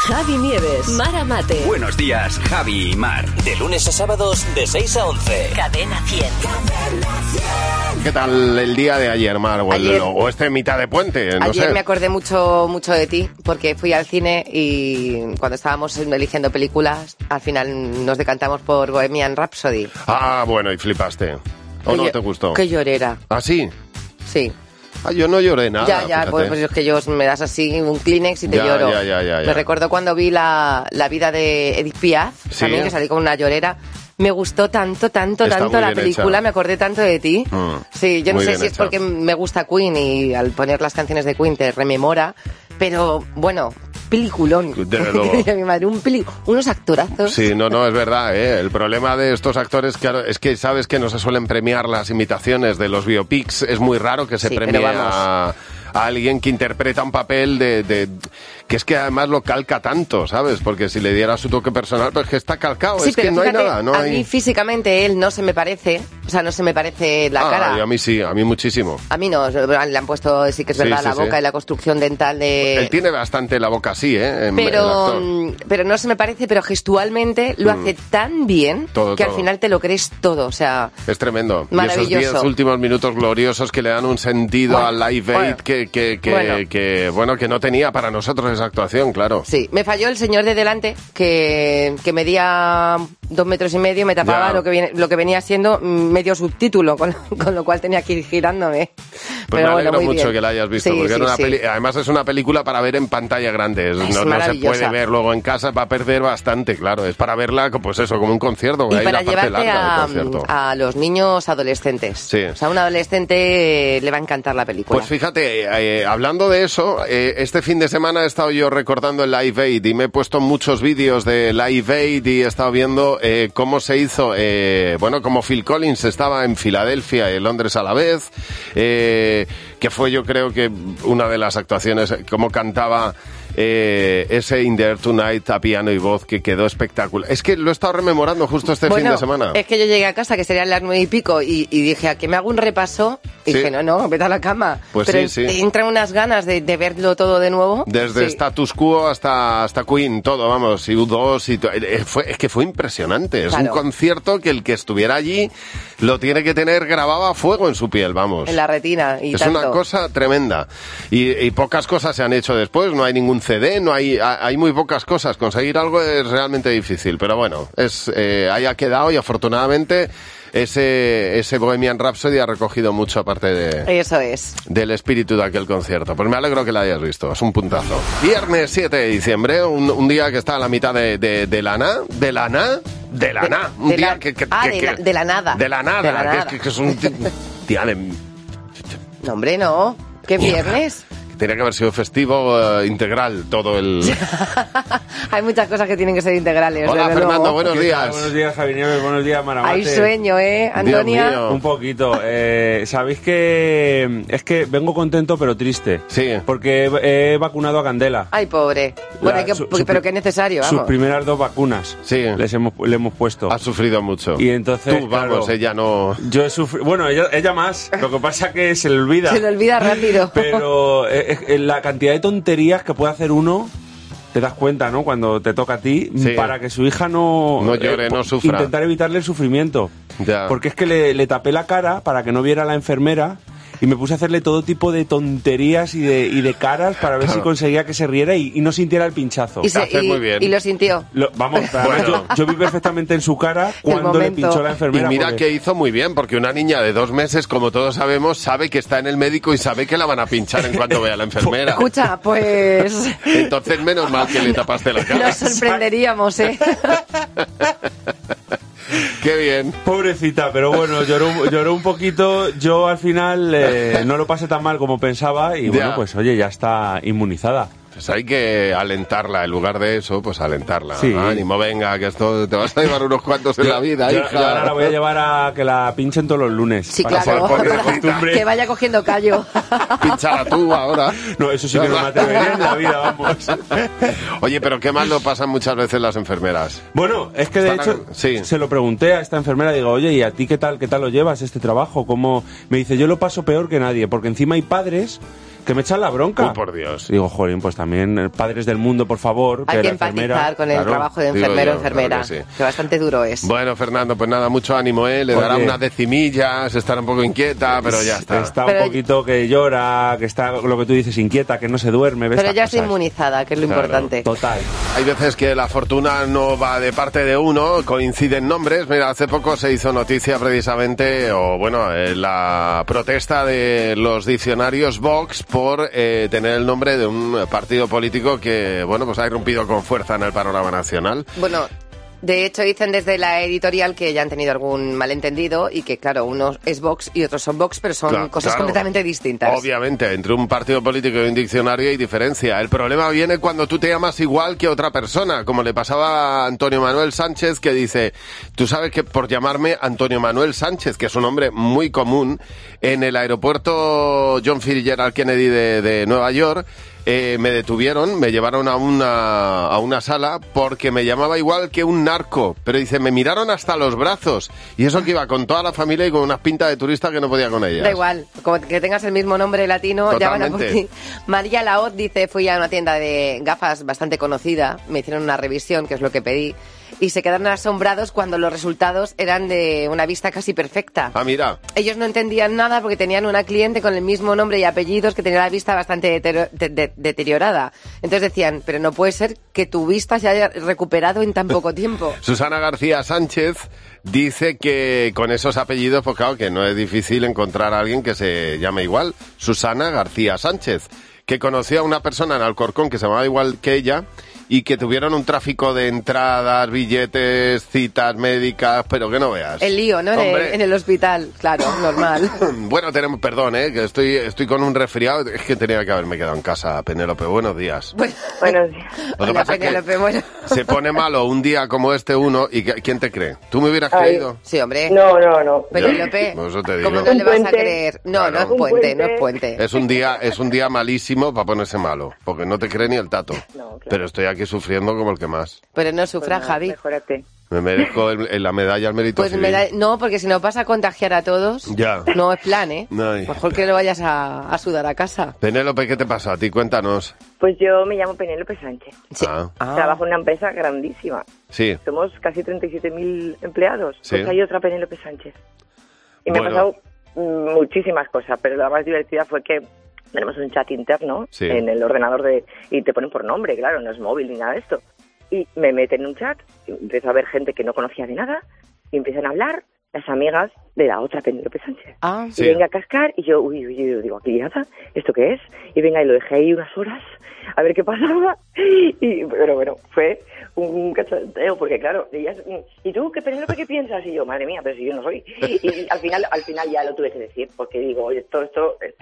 Javi Nieves, Mar Mate. Buenos días, Javi y Mar. De lunes a sábados, de 6 a 11. Cadena 100. ¿Qué tal el día de ayer, Mar? O este mitad de puente, no ayer sé. me acordé mucho de ti, porque fui al cine y cuando estábamos eligiendo películas, al final nos decantamos por Bohemian Rhapsody. Ah, bueno, y flipaste. ¿O no te gustó? Qué llorera. ¿Ah, sí? Sí. Ah, yo no lloré nada. Ya, fíjate. pues es que yo me das así un Kleenex y te lloro. Ya. Me recuerdo cuando vi la vida de Edith Piaf, Sí. también, que salí con una llorera. Me gustó tanto muy la bien película, hecha. Me acordé tanto de ti. Sí, yo no Muy sé bien si es hecha. porque me gusta Queen y al poner las canciones de Queen te rememora, pero bueno, peliculón. Desde luego. Mi madre, unos actorazos. Sí, no, es verdad, ¿eh? El problema de estos actores, claro, es que sabes que no se suelen premiar las imitaciones de los biopics. Es muy raro que se Sí, premie pero vamos. a alguien que interpreta un papel de que es que además lo calca tanto, ¿sabes? Porque si le diera su toque personal, pues que está calcado, Sí, es que pero no fíjate, hay nada, no a hay... mí físicamente él no se me parece, o sea, no se me parece la cara. Y a mí sí, a mí muchísimo. A mí no, le han puesto, sí que es verdad, Sí, la sí, boca sí. y la construcción dental de... Él tiene bastante la boca así, ¿eh? El actor. Pero no se me parece, pero gestualmente lo hace tan bien Todo, que al todo. final te lo crees todo, o sea... Es tremendo. Maravilloso. Y esos 10 últimos minutos gloriosos que le dan un sentido Bueno, al Live Aid que no tenía para nosotros esa actuación, claro. Sí, me falló el señor de delante, que medía 2,5 metros, me tapaba Ya. lo que venía siendo medio subtítulo, con lo cual tenía que ir girándome. Pues Pero me bueno, alegro muy mucho bien. que la hayas visto, Sí, porque sí, era una sí. además es una película para ver en pantalla grande. No se maravillosa. puede ver luego en casa, va a perder bastante, claro. Es para verla, pues eso, como un concierto. Y Hay para la parte llevarte larga del concierto. a los niños adolescentes. Sí. O sea, a un adolescente le va a encantar la película. Pues fíjate, hablando de eso, este fin de semana he estado yo recordando el Live Aid y me he puesto muchos vídeos de Live Aid y he estado viendo cómo se hizo, como Phil Collins estaba en Filadelfia y en Londres a la vez, que fue yo creo que una de las actuaciones, como cantaba ese In the Air Tonight a piano y voz, que quedó espectacular. Es que lo he estado rememorando justo este fin de semana. Es que yo llegué a casa, que serían las 9 y pico, y dije, ¿a qué me hago un repaso? Y Sí. dije, no, vete a la cama. Pues pero sí. te entran unas ganas de verlo todo de nuevo. Desde Sí. Status Quo hasta Queen, todo, vamos, y U2 y es que fue impresionante. Es Claro. un concierto que el que estuviera allí lo tiene que tener grabado a fuego en su piel, vamos. En la retina y es tanto. una cosa tremenda. Y pocas cosas se han hecho después, no hay ningún CD, hay muy pocas cosas. Conseguir algo es realmente difícil, pero bueno, ahí ha quedado y afortunadamente ese Bohemian Rhapsody ha recogido mucho aparte Eso es. del espíritu de aquel concierto. Pues me alegro que la hayas visto, es un puntazo. Viernes 7 de diciembre, un día que está a la mitad de la nada. De la nada. Un de día la- que de la nada. De la nada. De la nada. Que es un día de... No, hombre, no. ¿Qué viernes? Tenía que haber sido festivo integral todo el... Hay muchas cosas que tienen que ser integrales. Hola, desde Fernando, luego. buenos ¿Qué tal? días. Buenos días, Javi Nieves. Buenos días, Maramate. Hay sueño, Antonia? Dios mío. Un poquito. Sabéis que es que vengo contento pero triste. Sí. Porque he vacunado a Candela. Ay, pobre. Bueno, pero qué necesario, Sus vamos. primeras 2 vacunas. Sí. Le hemos puesto. Has sufrido mucho. Y entonces, Tú, vamos, claro, ella no... Yo he sufrido. Bueno, ella más. Lo que pasa que se le olvida. Se le olvida rápido. Pero la cantidad de tonterías que puede hacer uno, te das cuenta, ¿no? Cuando te toca a ti, Sí. para que su hija no llore, no sufra. Intentar evitarle el sufrimiento. Ya. Porque es que le tapé la cara para que no viera a la enfermera y me puse a hacerle todo tipo de tonterías y de caras para ver si conseguía que se riera y no sintiera el pinchazo. Haces muy bien. Y lo sintió. Vamos, Bueno. yo vi perfectamente en su cara cuando le momento. pinchó la Y enfermera. mira porque- que hizo muy bien, porque una niña de 2 meses, como todos sabemos, sabe que está en el médico y sabe que la van a pinchar en cuanto vea a la enfermera. Escucha, pues Entonces, menos mal que le tapaste la cara. nos sorprenderíamos, ¿eh? Qué bien. Pobrecita, pero bueno, lloró un poquito. Yo al final no lo pasé tan mal como pensaba y Ya. bueno, pues oye, ya está inmunizada. Pues hay que alentarla, en lugar de eso, pues alentarla. Sí. Ánimo, venga, que esto te vas a llevar unos cuantos en la vida, Yo hija. ahora la voy a llevar a que la pinchen todos los lunes. Sí, para claro. poner la costumbre. Que vaya cogiendo callo. Pínchala tú ahora. No, eso sí que no me atrevería en la vida, vamos. Oye, pero qué mal lo pasan muchas veces las enfermeras. Bueno, es que de Están hecho sí. se lo pregunté a esta enfermera, digo, oye, ¿y a ti qué tal lo llevas este trabajo? ¿Cómo? Me dice, yo lo paso peor que nadie, porque encima hay padres Que me echan la bronca. Uy, por Dios. Digo, jolín, pues también padres del mundo, por favor. Hay que la empatizar enfermera, con el trabajo de enfermero o enfermera, claro que bastante duro es. Bueno, Fernando, pues nada, mucho ánimo, ¿eh? Le dará unas decimillas, estará un poco inquieta, pero ya está. Está un poquito que llora, que está, lo que tú dices, inquieta, que no se duerme. Pero ya está inmunizada, que es lo importante. Total. Hay veces que la fortuna no va de parte de uno, coinciden nombres. Mira, hace poco se hizo noticia precisamente, la protesta de los diccionarios Vox por tener el nombre de un partido político que, bueno, pues ha irrumpido con fuerza en el panorama nacional. Bueno, de hecho dicen desde la editorial que ya han tenido algún malentendido y que, claro, uno es Vox y otros son Vox, pero son cosas completamente distintas. Obviamente, entre un partido político y un diccionario hay diferencia. El problema viene cuando tú te llamas igual que otra persona, como le pasaba a Antonio Manuel Sánchez, que dice, tú sabes que por llamarme Antonio Manuel Sánchez, que es un nombre muy común, en el aeropuerto John Fitzgerald Kennedy de Nueva York, me detuvieron, me llevaron a una sala porque me llamaba igual que un narco, pero dice, me miraron hasta los brazos, y eso que iba con toda la familia y con unas pintas de turista que no podía con ellas. Da igual, como que tengas el mismo nombre latino, ya van a por ti. María Laoz dice, fui a una tienda de gafas bastante conocida, me hicieron una revisión, que es lo que pedí, y se quedaron asombrados cuando los resultados eran de una vista casi perfecta. Ah, mira. Ellos no entendían nada porque tenían una cliente con el mismo nombre y apellidos que tenía la vista bastante deteriorada. Entonces decían, pero no puede ser que tu vista se haya recuperado en tan poco tiempo. Susana García Sánchez dice que con esos apellidos, pues claro, que no es difícil encontrar a alguien que se llame igual. Susana García Sánchez, que conoció a una persona en Alcorcón que se llamaba igual que ella, y que tuvieron un tráfico de entradas, billetes, citas médicas, pero que no veas. El lío, ¿no? En el hospital, claro, normal. Bueno, tenemos, perdón, que estoy con un resfriado, es que tenía que haberme quedado en casa, Penélope. Buenos días. Buenos días. Lo que pasa Penélope, es que bueno. se pone malo un día como este uno, y ¿quién te cree? ¿Tú me hubieras creído? Sí, hombre. No. Penélope, Eso te digo. ¿cómo no le vas puente. a creer? No, Claro. no es puente. Es un día malísimo para ponerse malo, porque no te cree ni el tato. No, claro. Pero estoy aquí sufriendo como el que más. Pero no sufra, Javi. Mejórate. Me merezco la medalla al mérito Pues civil. no, porque si no vas a contagiar a todos, Ya. no es plan, ¿eh? Ay. Mejor que lo vayas a sudar a casa. Penélope, ¿qué te pasa a ti? Cuéntanos. Pues yo me llamo Penélope Sánchez. Sí. Ah. Trabajo en una empresa grandísima. Sí. Somos casi 37.000 empleados. Sí. Pues hay otra Penélope Sánchez. Y me Bueno. han pasado muchísimas cosas, pero la más divertida fue que tenemos un chat interno Sí. en el ordenador y te ponen por nombre, claro, no es móvil ni nada de esto. Y me meten en un chat, y empiezo a ver gente que no conocía de nada, y empiezan a hablar las amigas de la otra Penélope Sánchez. Ah, Sí. Y venga a cascar, y yo, digo, ¿aquí nada? ¿Esto qué es? Y venga, y lo dejé ahí unas horas, a ver qué pasaba. Pero bueno, fue un cachondeo, porque claro, ellas, ¿y tú, Penélope, qué piensas? Y yo, madre mía, pero si yo no soy. Y al final ya lo tuve que decir, porque digo, oye, todo esto que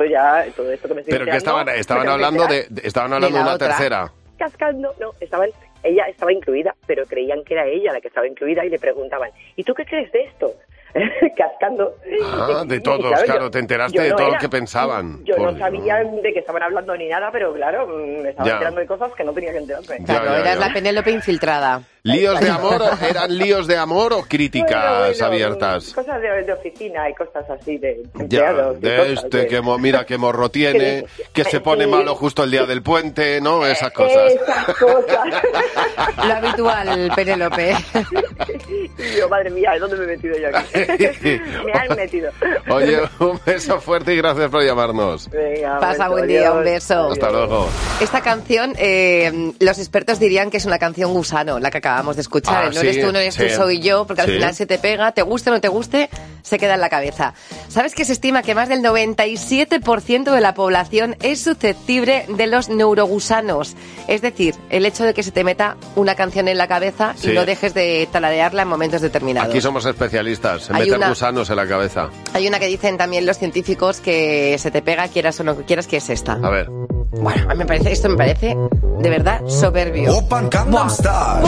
me estoy Pero que enterando, estaban me hablando tengo que de la una otra. tercera. cascando, no, ella estaba incluida, pero creían que era ella la que estaba incluida y le preguntaban, ¿y tú qué crees de esto? Cascando. Ah, de Y todos, claro, te enteraste yo de no todo lo era. que pensaban. Yo Por no Dios. sabía de qué estaban hablando ni nada, pero claro, me estaba Ya. enterando de cosas que no tenía que enterarme. Ya, claro, ya, eras ya. la Penélope infiltrada. ¿Líos de amor? ¿Eran líos de amor o críticas Bueno, abiertas? Cosas de oficina y cosas así de Ya, empleados. y de cosas mira qué morro tiene, que se pone Sí. malo justo el día del puente, ¿no? Esas cosas. Esas cosas. Lo habitual, Penélope. Y yo, madre mía, ¿dónde me he metido yo aquí? Me han metido. Oye, un beso fuerte y gracias por llamarnos. Venga, Pasa beso, buen día, adiós. un beso. Hasta luego. Esta canción, los expertos dirían que es una canción gusano, la que acabamos de escuchar. Ah, no eres sí, tú, no eres tú, sí. soy yo, porque al Sí. final se te pega, te guste o no te guste, se queda en la cabeza. ¿Sabes que se estima que más del 97% de la población es susceptible de los neurogusanos? Es decir, el hecho de que se te meta una canción en la cabeza Sí. y no dejes de talarearla en momentos determinados. Aquí somos especialistas en Hay meter una- gusanos en la cabeza. Hay una que dicen también los científicos que se te pega, quieras o no quieras, que es esta. A ver. Bueno, a mí esto me parece de verdad soberbio. Open Gangnam Style.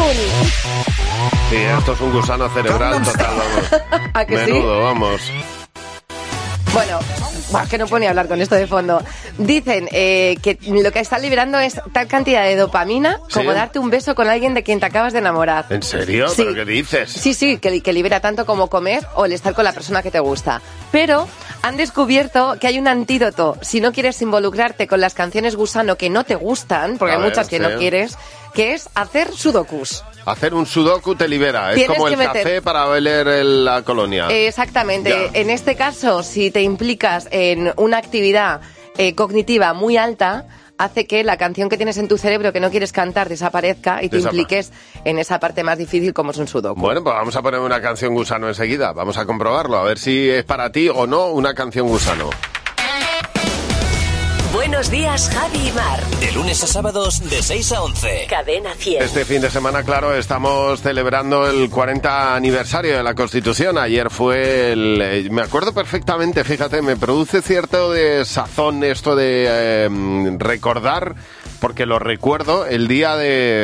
Sí, esto es un gusano cerebral total, vamos. ¿A que sí? Menudo, vamos. Bueno, buah, que no puedo ni hablar con esto de fondo. Dicen que lo que están liberando es tal cantidad de dopamina como darte un beso con alguien de quien te acabas de enamorar. ¿En serio? Sí. ¿Pero qué dices? Sí, que libera tanto como comer o el estar con la persona que te gusta. Pero han descubierto que hay un antídoto. Si no quieres involucrarte con las canciones gusano que no te gustan, porque hay muchas que no quieres, que es hacer sudokus. Hacer un sudoku te libera, es como el café para oler la colonia. Exactamente. Ya. En este caso, si te implicas en una actividad cognitiva muy alta, hace que la canción que tienes en tu cerebro que no quieres cantar desaparezca y te impliques en esa parte más difícil como es un sudoku. Bueno, pues vamos a poner una canción gusano enseguida. Vamos a comprobarlo, a ver si es para ti o no una canción gusano. Buenos días, Javi y Mar. De lunes a sábados de 6 a 11. Cadena 100. Este fin de semana, claro, estamos celebrando el 40 aniversario de la Constitución. Ayer fue me acuerdo perfectamente, fíjate, me produce cierto de sazón esto de recordar, porque lo recuerdo, el día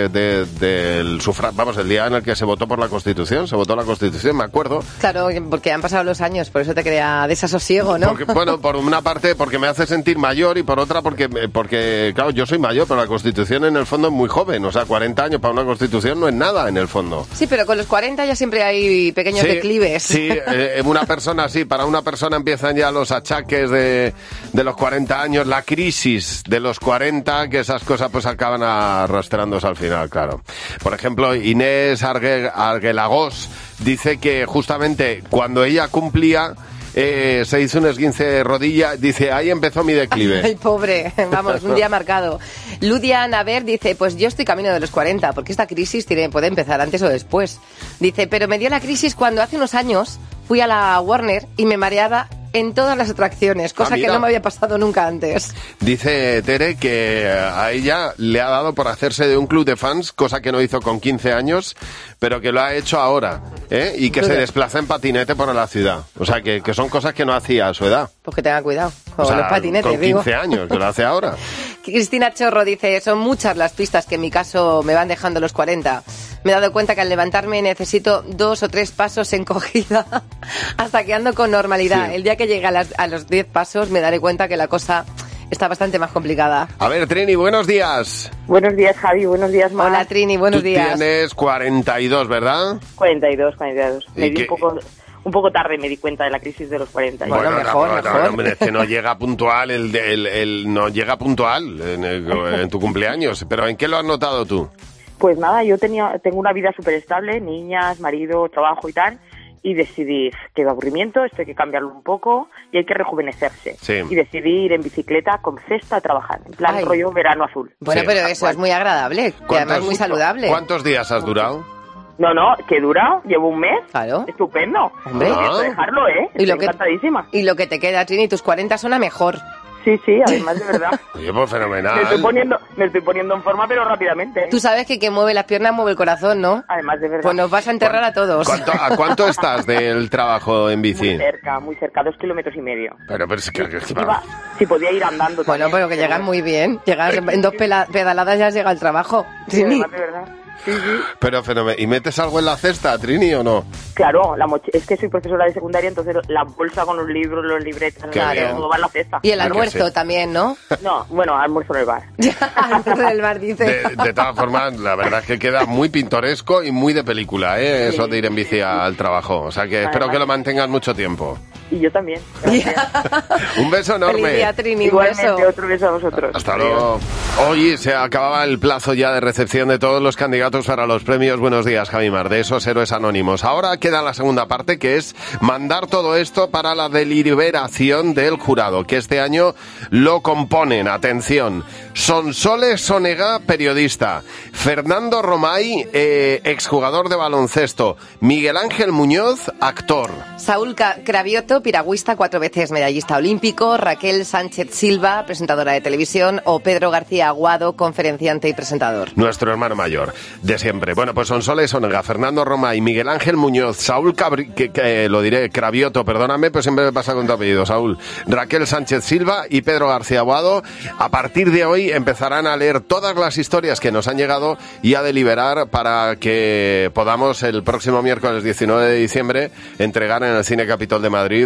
del sufragio, vamos, el día en el que se votó por la Constitución, se votó la Constitución, me acuerdo. Claro, porque han pasado los años, por eso te crea desasosiego, ¿no? Porque, bueno, por una parte porque me hace sentir mayor y por otra porque, claro, yo soy mayor, pero la Constitución en el fondo es muy joven, o sea, 40 años para una Constitución no es nada en el fondo. Sí, pero con los 40 ya siempre hay pequeños declives. Sí, una persona, para una persona empiezan ya los achaques de los 40 años, la crisis de los 40, que esas cosas pues acaban arrastrándose al final, claro. Por ejemplo, Inés Arguelagós dice que justamente cuando ella cumplía se hizo un esguince de rodilla, dice, ahí empezó mi declive. Ay, pobre, vamos, un día marcado. Ludia Naver dice, pues yo estoy camino de los 40, porque esta crisis puede empezar antes o después. Dice, pero me dio la crisis cuando hace unos años fui a la Warner y me mareaba en todas las atracciones, cosa que no me había pasado nunca antes. Dice Tere que a ella le ha dado por hacerse de un club de fans, cosa que no hizo con 15 años, pero que lo ha hecho ahora, y que se desplaza en patinete por la ciudad. O sea, que son cosas que no hacía a su edad. Pues que tenga cuidado con los patinetes, con 15 años, que lo hace ahora. Cristina Chorro dice, son muchas las pistas que en mi caso me van dejando los 40. Me he dado cuenta que al levantarme necesito 2 o 3 pasos encogida hasta que ando con normalidad. Sí. El día que llegue a los 10 pasos me daré cuenta que la cosa está bastante más complicada. A ver, Trini, buenos días. Buenos días, Javi. Buenos días, Mar. Hola, Trini, buenos días. Tú tienes 42, ¿verdad? 42. Me di un poco tarde me di cuenta de la crisis de los 40. Bueno, mejor. Hombre, es que no llega puntual, no llega puntual en tu cumpleaños. ¿Pero en qué lo has notado tú? Pues nada, yo tengo una vida súper estable, niñas, marido, trabajo y tal, y decidí que de aburrimiento, esto hay que cambiarlo un poco y hay que rejuvenecerse. Sí. Y decidí ir en bicicleta con cesta a trabajar, en plan rollo verano azul. Bueno, sí, pero eso es muy agradable y además muy saludable. ¿Cuántos días has durado? No, que dura, llevo un mes. Claro. Estupendo. Hombre, dejarlo, Estoy encantadísima. Y lo que te queda, Trini, tus 40 son a mejor. Sí, además de verdad. Oye, pues fenomenal. Me estoy poniendo en forma, pero rápidamente. Tú sabes que quien mueve las piernas mueve el corazón, ¿no? Además de verdad. Pues nos vas a enterrar a todos. ¿A cuánto estás del trabajo en bici? Muy cerca, 2,5 kilómetros. Pero es que si podía ir andando. Bueno, pero que llegas muy bien. Llegas en 2 pedaladas ya has llegado al trabajo. Sí, además de verdad. Sí. Pero fenomenal. ¿Y metes algo en la cesta, Trini, o no? Claro, es que soy profesora de secundaria, entonces la bolsa con los libros, los libretos, todo va en la cesta. Y el almuerzo también, ¿no? No, bueno, almuerzo en el bar. Almuerzo en el bar, dice. De todas formas, la verdad es que queda muy pintoresco y muy de película, eso de ir en bici al trabajo. O sea que espero que lo mantengas mucho tiempo. Y yo también. Un beso enorme. Feliz día, Trini. Igualmente, otro beso a vosotros. Hasta luego. Hoy se acababa el plazo ya de recepción de todos los candidatos para los premios Buenos Días, Javi Mar, de esos héroes anónimos. Ahora queda la segunda parte, que es mandar todo esto para la deliberación del jurado, que este año lo componen, atención, Sonsoles Sonega, periodista, Fernando Romay, exjugador de baloncesto, Miguel Ángel Muñoz, actor, Saúl Cravioto, piragüista, 4 veces medallista olímpico, Raquel Sánchez Silva, presentadora de televisión, o Pedro García Aguado, conferenciante y presentador. Nuestro hermano mayor, de siempre. Bueno, pues Sonsoles Sonega, Fernando Romay, Miguel Ángel Muñoz, Saúl Cravioto, perdóname, pues siempre me pasa con tu apellido, Saúl, Raquel Sánchez Silva y Pedro García Aguado. A partir de hoy empezarán a leer todas las historias que nos han llegado y a deliberar para que podamos el próximo miércoles 19 de diciembre entregar en el Cine Capitol de Madrid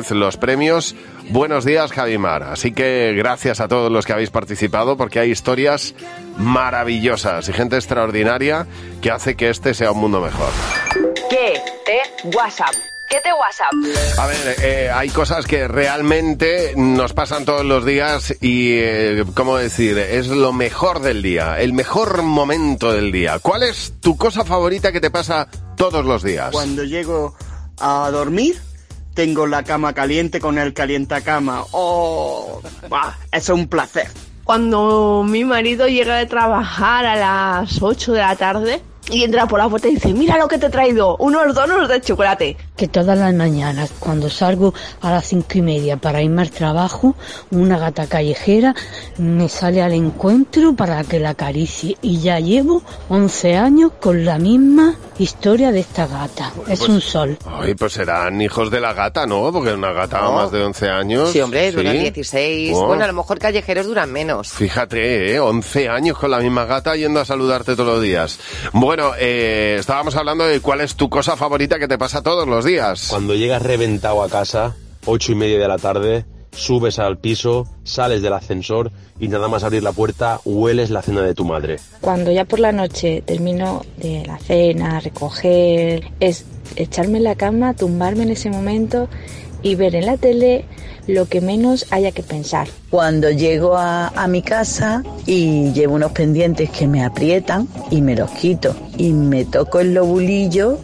Madrid los premios Buenos Días, Javi Mar. Así que gracias a todos los que habéis participado, porque hay historias maravillosas y gente extraordinaria que hace que este sea un mundo mejor. ¿Qué te WhatsApp? ¿Qué te WhatsApp? A ver, hay cosas que realmente nos pasan todos los días y, ¿cómo decir? Es lo mejor del día, el mejor momento del día. ¿Cuál es tu cosa favorita que te pasa todos los días? Cuando llego a dormir, tengo la cama caliente con el calientacama. ¡Oh! ¡Bah! Eso es un placer. Cuando mi marido llega de trabajar a las 8 de la tarde y entra por la puerta y dice, mira lo que te he traído, unos donuts de chocolate. Que todas las mañanas, cuando salgo a las 5:30 para irme al trabajo, una gata callejera me sale al encuentro para que la acaricie. Y ya llevo 11 años con la misma historia de esta gata. Es un sol. Ay, pues serán hijos de la gata, ¿no? Porque una gata más de 11 años... Sí, hombre, duran 16. Oh. Bueno, a lo mejor callejeros duran menos. Fíjate, 11 años con la misma gata yendo a saludarte todos los días. Bueno, estábamos hablando de cuál es tu cosa favorita que te pasa todos los días. Cuando llegas reventado a casa, 8:30 de la tarde, subes al piso, sales del ascensor y nada más abrir la puerta, hueles la cena de tu madre. Cuando ya por la noche termino de la cena, recoger, es echarme en la cama, tumbarme en ese momento y ver en la tele lo que menos haya que pensar. Cuando llego a mi casa y llevo unos pendientes que me aprietan y me los quito y me toco el lobulillo,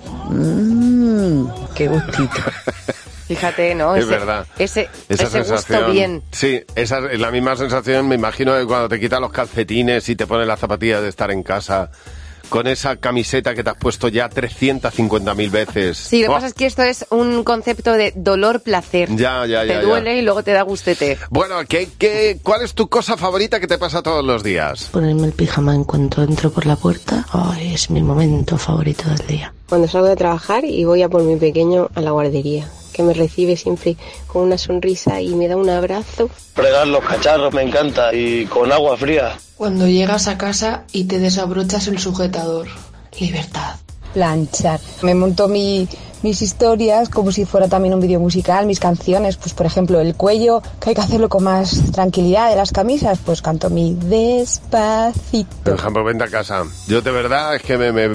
qué gustito. Fíjate, ¿no? Es verdad. Ese gusto bien. Sí, esa es la misma sensación, me imagino, de cuando te quitas los calcetines y te pones las zapatillas de estar en casa con esa camiseta que te has puesto ya 350.000 veces. Sí, lo que pasa es que esto es un concepto de dolor-placer. Ya. Te duele y luego te da gustete. Bueno, ¿cuál es tu cosa favorita que te pasa todos los días? Ponerme el pijama en cuanto entro por la puerta. Ay, es mi momento favorito del día. Cuando salgo de trabajar y voy a por mi pequeño a la guardería, que me recibe siempre con una sonrisa y me da un abrazo. Fregar los cacharros me encanta y con agua fría. Cuando llegas a casa y te desabrochas el sujetador. Libertad. Planchar. Me monto mis historias como si fuera también un vídeo musical, mis canciones, pues por ejemplo el cuello, que hay que hacerlo con más tranquilidad, de las camisas, pues canto mi Despacito. Por ejemplo, vente a casa. Yo de verdad es que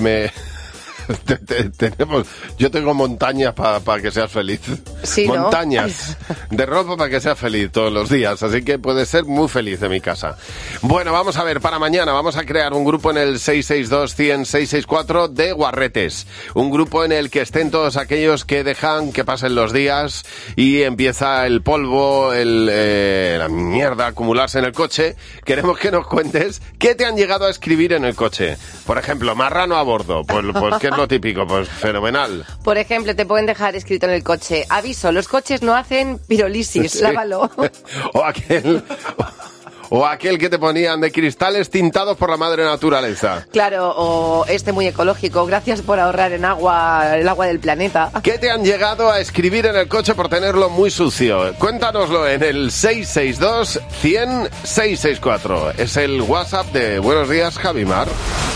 yo tengo montañas para que seas feliz. Sí, montañas de ropa para que seas feliz todos los días, así que puedes ser muy feliz de mi casa. Bueno, vamos a ver, para mañana vamos a crear un grupo en el 662-100-664 de guarretes, un grupo en el que estén todos aquellos que dejan que pasen los días y empieza el polvo, la mierda a acumularse en el coche. Queremos que nos cuentes qué te han llegado a escribir en el coche. Por ejemplo, marrano a bordo, pues ¿qué es lo típico? Pues fenomenal. Por ejemplo, te pueden dejar escrito en el coche: aviso, los coches no hacen pirolisis, sí. Lávalo. O aquel que te ponían de cristales tintados por la madre naturaleza. Claro, o muy ecológico, gracias por ahorrar en agua, el agua del planeta. ¿Qué te han llegado a escribir en el coche por tenerlo muy sucio? Cuéntanoslo en el 662-100-664. Es el WhatsApp de Buenos Días, Javi Mar.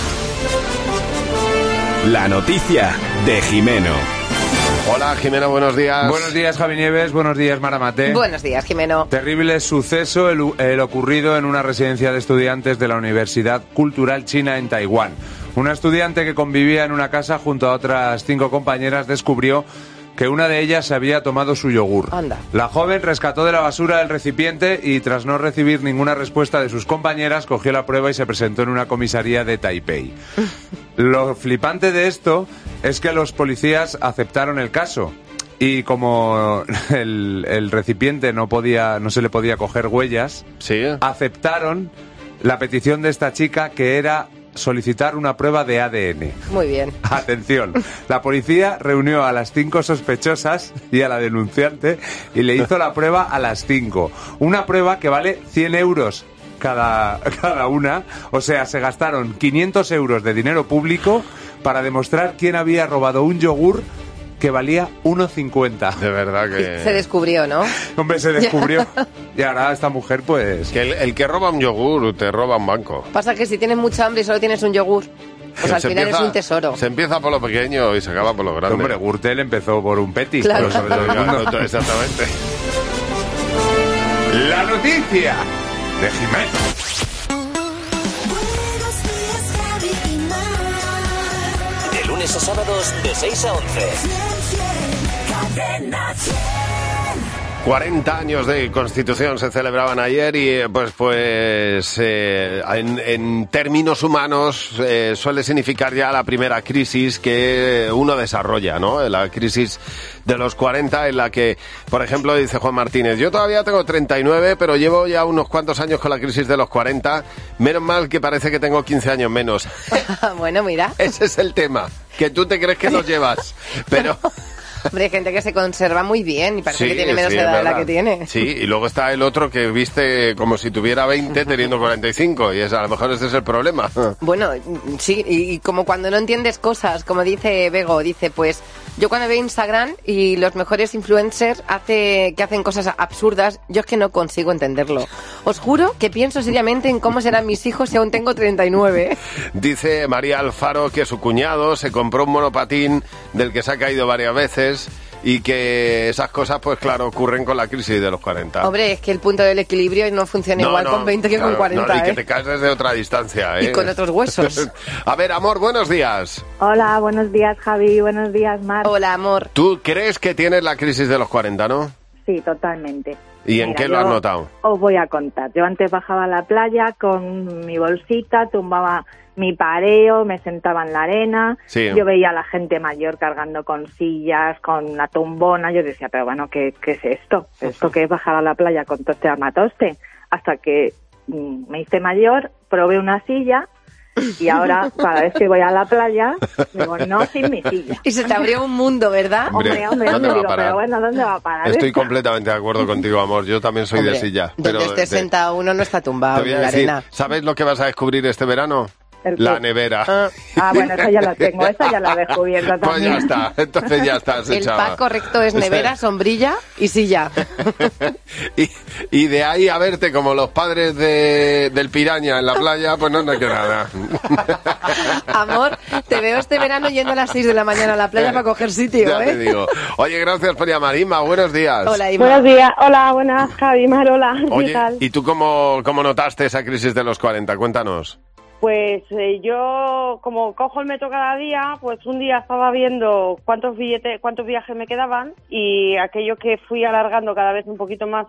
La noticia de Jimeno. Hola, Jimeno, buenos días. Buenos días, Javi Nieves. Buenos días, Mara Mate. Buenos días, Jimeno. Terrible suceso el ocurrido en una residencia de estudiantes de la Universidad Cultural China en Taiwán. Una estudiante que convivía en una casa junto a otras 5 compañeras descubrió que una de ellas se había tomado su yogur. Anda. La joven rescató de la basura el recipiente y, tras no recibir ninguna respuesta de sus compañeras, cogió la prueba y se presentó en una comisaría de Taipei. Lo flipante de esto es que los policías aceptaron el caso y, como el recipiente no se le podía coger huellas, ¿sí?, aceptaron la petición de esta chica, que era solicitar una prueba de ADN. Muy bien. Atención, la policía reunió a las 5 sospechosas y a la denunciante y le hizo la prueba a las 5. Una prueba que vale 100 euros cada una, o sea, se gastaron 500 euros de dinero público para demostrar quién había robado un yogur que valía 1,50. De verdad que... Se descubrió, ¿no? Hombre, se descubrió. Y ahora esta mujer, pues... Que el que roba un yogur te roba un banco. Pasa que si tienes mucha hambre y solo tienes un yogur, Pues al final es un tesoro. Se empieza por lo pequeño y se acaba por lo grande. Hombre, Gürtel empezó por un Petit. Claro. Sobre todo el mundo. Exactamente. La noticia de Jiménez. De lunes a sábados de 6 a 11. 40 años de Constitución se celebraban ayer y en términos humanos suele significar ya la primera crisis que uno desarrolla, ¿no? La crisis de los 40 en la que, por ejemplo, dice Juan Martínez, yo todavía tengo 39, pero llevo ya unos cuantos años con la crisis de los 40, menos mal que parece que tengo 15 años menos. Bueno, mira. Ese es el tema, que tú te crees que los llevas, pero... Hombre, hay gente que se conserva muy bien y parece que tiene menos edad de la que tiene. Sí, y luego está el otro que viste como si tuviera 20 teniendo 45 y a lo mejor ese es el problema. Bueno, sí, y como cuando no entiendes cosas, como dice Bego, dice pues yo cuando veo Instagram y los mejores influencers que hacen cosas absurdas, yo es que no consigo entenderlo. Os juro que pienso seriamente en cómo serán mis hijos si aún tengo 39. Dice María Alfaro que su cuñado se compró un monopatín del que se ha caído varias veces y que esas cosas, pues claro, ocurren con la crisis de los 40. Hombre, es que el punto del equilibrio no funciona igual con 20 que con 40, y que te caes desde otra distancia, Y con otros huesos. A ver, amor, buenos días. Hola, buenos días, Javi, buenos días, Mar. Hola, amor. ¿Tú crees que tienes la crisis de los 40, no? Sí, totalmente. ¿Y en qué lo has notado? Os voy a contar. Yo antes bajaba a la playa con mi bolsita, tumbaba mi pareo, me sentaba en la arena. Sí. Yo veía a la gente mayor cargando con sillas, con la tumbona. Yo decía, pero bueno, ¿qué es esto? ¿Esto qué es bajar a la playa con toste armatoste? Hasta que me hice mayor, probé una silla y ahora cada vez que voy a la playa digo, no sin mi silla. Y se te abrió un mundo, ¿verdad? Hombre, digo, pero bueno, ¿dónde va a parar Estoy esto? completamente de acuerdo contigo, amor. Yo también soy de silla. Donde esté sentado uno no está tumbado te voy a en la decir, arena. ¿sabes lo que vas a descubrir este verano? La nevera. Bueno, eso ya lo tengo, eso ya lo he descubierto también. Pues ya está, entonces ya estás El echada. pack correcto es nevera, sombrilla y silla. y de ahí a verte como los padres del piraña en la playa, pues no hay que nada. Amor, te veo este verano yendo a las 6 de la mañana a la playa para coger sitio, Ya te digo. Oye, gracias por llamar, Inma, buenos días. Hola, Inma. Buenos días, hola, buenas, Javi, Mar, hola, Oye, ¿qué tal? ¿y tú cómo notaste esa crisis de los 40? Cuéntanos. Pues yo, como cojo el metro cada día, pues un día estaba viendo cuántos viajes me quedaban y aquello que fui alargando cada vez un poquito más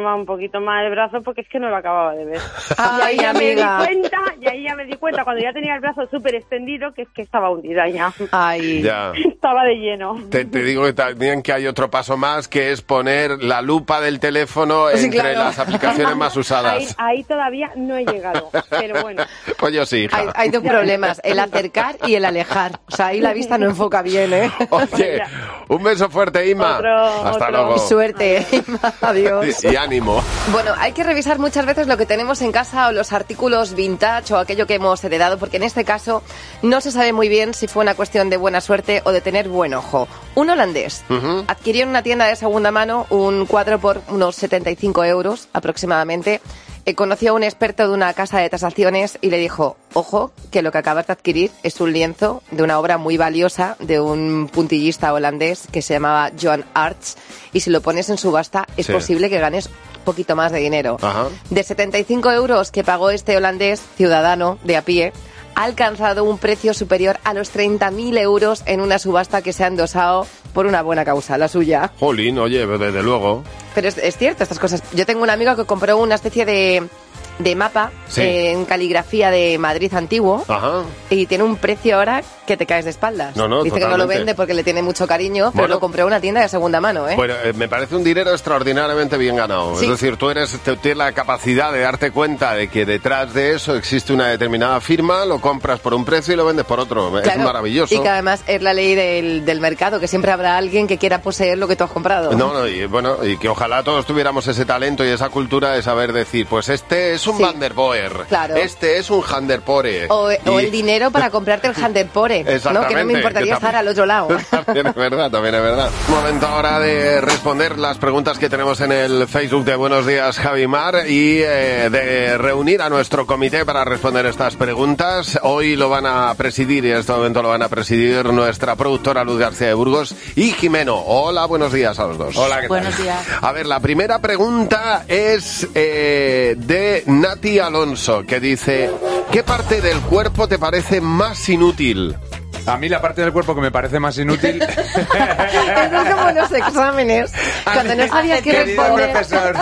el brazo porque es que no lo acababa de ver. Ay, y ahí ya amiga. me di cuenta, cuando ya tenía el brazo súper extendido, que es que estaba hundida ya. Ay. Ya. Estaba de lleno. Te digo que también que hay otro paso más, que es poner la lupa del teléfono Sí, entre claro. las aplicaciones más usadas. Ahí todavía no he llegado, pero bueno. Pues yo sí, hija. Hay dos problemas, el acercar y el alejar. O sea, ahí la vista no enfoca bien, ¿eh? Oye, un beso fuerte, Inma. Hasta luego. Y suerte, Inma. Adiós. Y ánimo. Bueno, hay que revisar muchas veces lo que tenemos en casa o los artículos vintage o aquello que hemos heredado, porque en este caso no se sabe muy bien si fue una cuestión de buena suerte o de tener buen ojo. Un holandés adquirió en una tienda de segunda mano un cuadro por unos 75 euros aproximadamente. Conoció a un experto de una casa de tasaciones y le dijo, ojo, que lo que acabas de adquirir es un lienzo de una obra muy valiosa de un puntillista holandés que se llamaba Joan Arts, y si lo pones en subasta es posible que ganes un poquito más de dinero. Ajá. De 75 euros que pagó este holandés, ciudadano de a pie, ha alcanzado un precio superior a los 30.000 euros en una subasta que se ha endosado por una buena causa, la suya. Jolín, oye, desde luego. Pero es cierto estas cosas. Yo tengo un amigo que compró una especie de mapa en caligrafía de Madrid antiguo. Ajá. Y tiene un precio ahora que te caes de espaldas. No, Dice que no lo totalmente. vende porque le tiene mucho cariño, pero Bueno. lo compró en una tienda de segunda mano, ¿eh? Bueno, me parece un dinero extraordinariamente bien ganado. Sí. Es decir, tú tienes la capacidad de darte cuenta de que detrás de eso existe una determinada firma, lo compras por un precio y lo vendes por otro. Es Claro. maravilloso. Y que además es la ley del mercado, que siempre habrá alguien que quiera poseer lo que tú has comprado. No, y bueno, y que ojalá todos tuviéramos ese talento y esa cultura de saber decir, pues este es un Van der Boer. Claro. Este es un Handerpore. O el dinero para comprarte el Handerpore, ¿no? Que no me importaría estar al otro lado. También es verdad. Momento ahora de responder las preguntas que tenemos en el Facebook de Buenos Días, Javi Mar, y de reunir a nuestro comité para responder estas preguntas. Hoy lo van a presidir, y en este momento lo van a presidir nuestra productora Luz García de Burgos y Jimeno. Hola, buenos días a los dos. Hola, ¿qué tal? Buenos días. A ver, la primera pregunta es de Nati Alonso, que dice: ¿qué parte del cuerpo te parece más inútil? A mí la parte del cuerpo que me parece más inútil... Eso es como los exámenes. Cuando no sabías qué responder,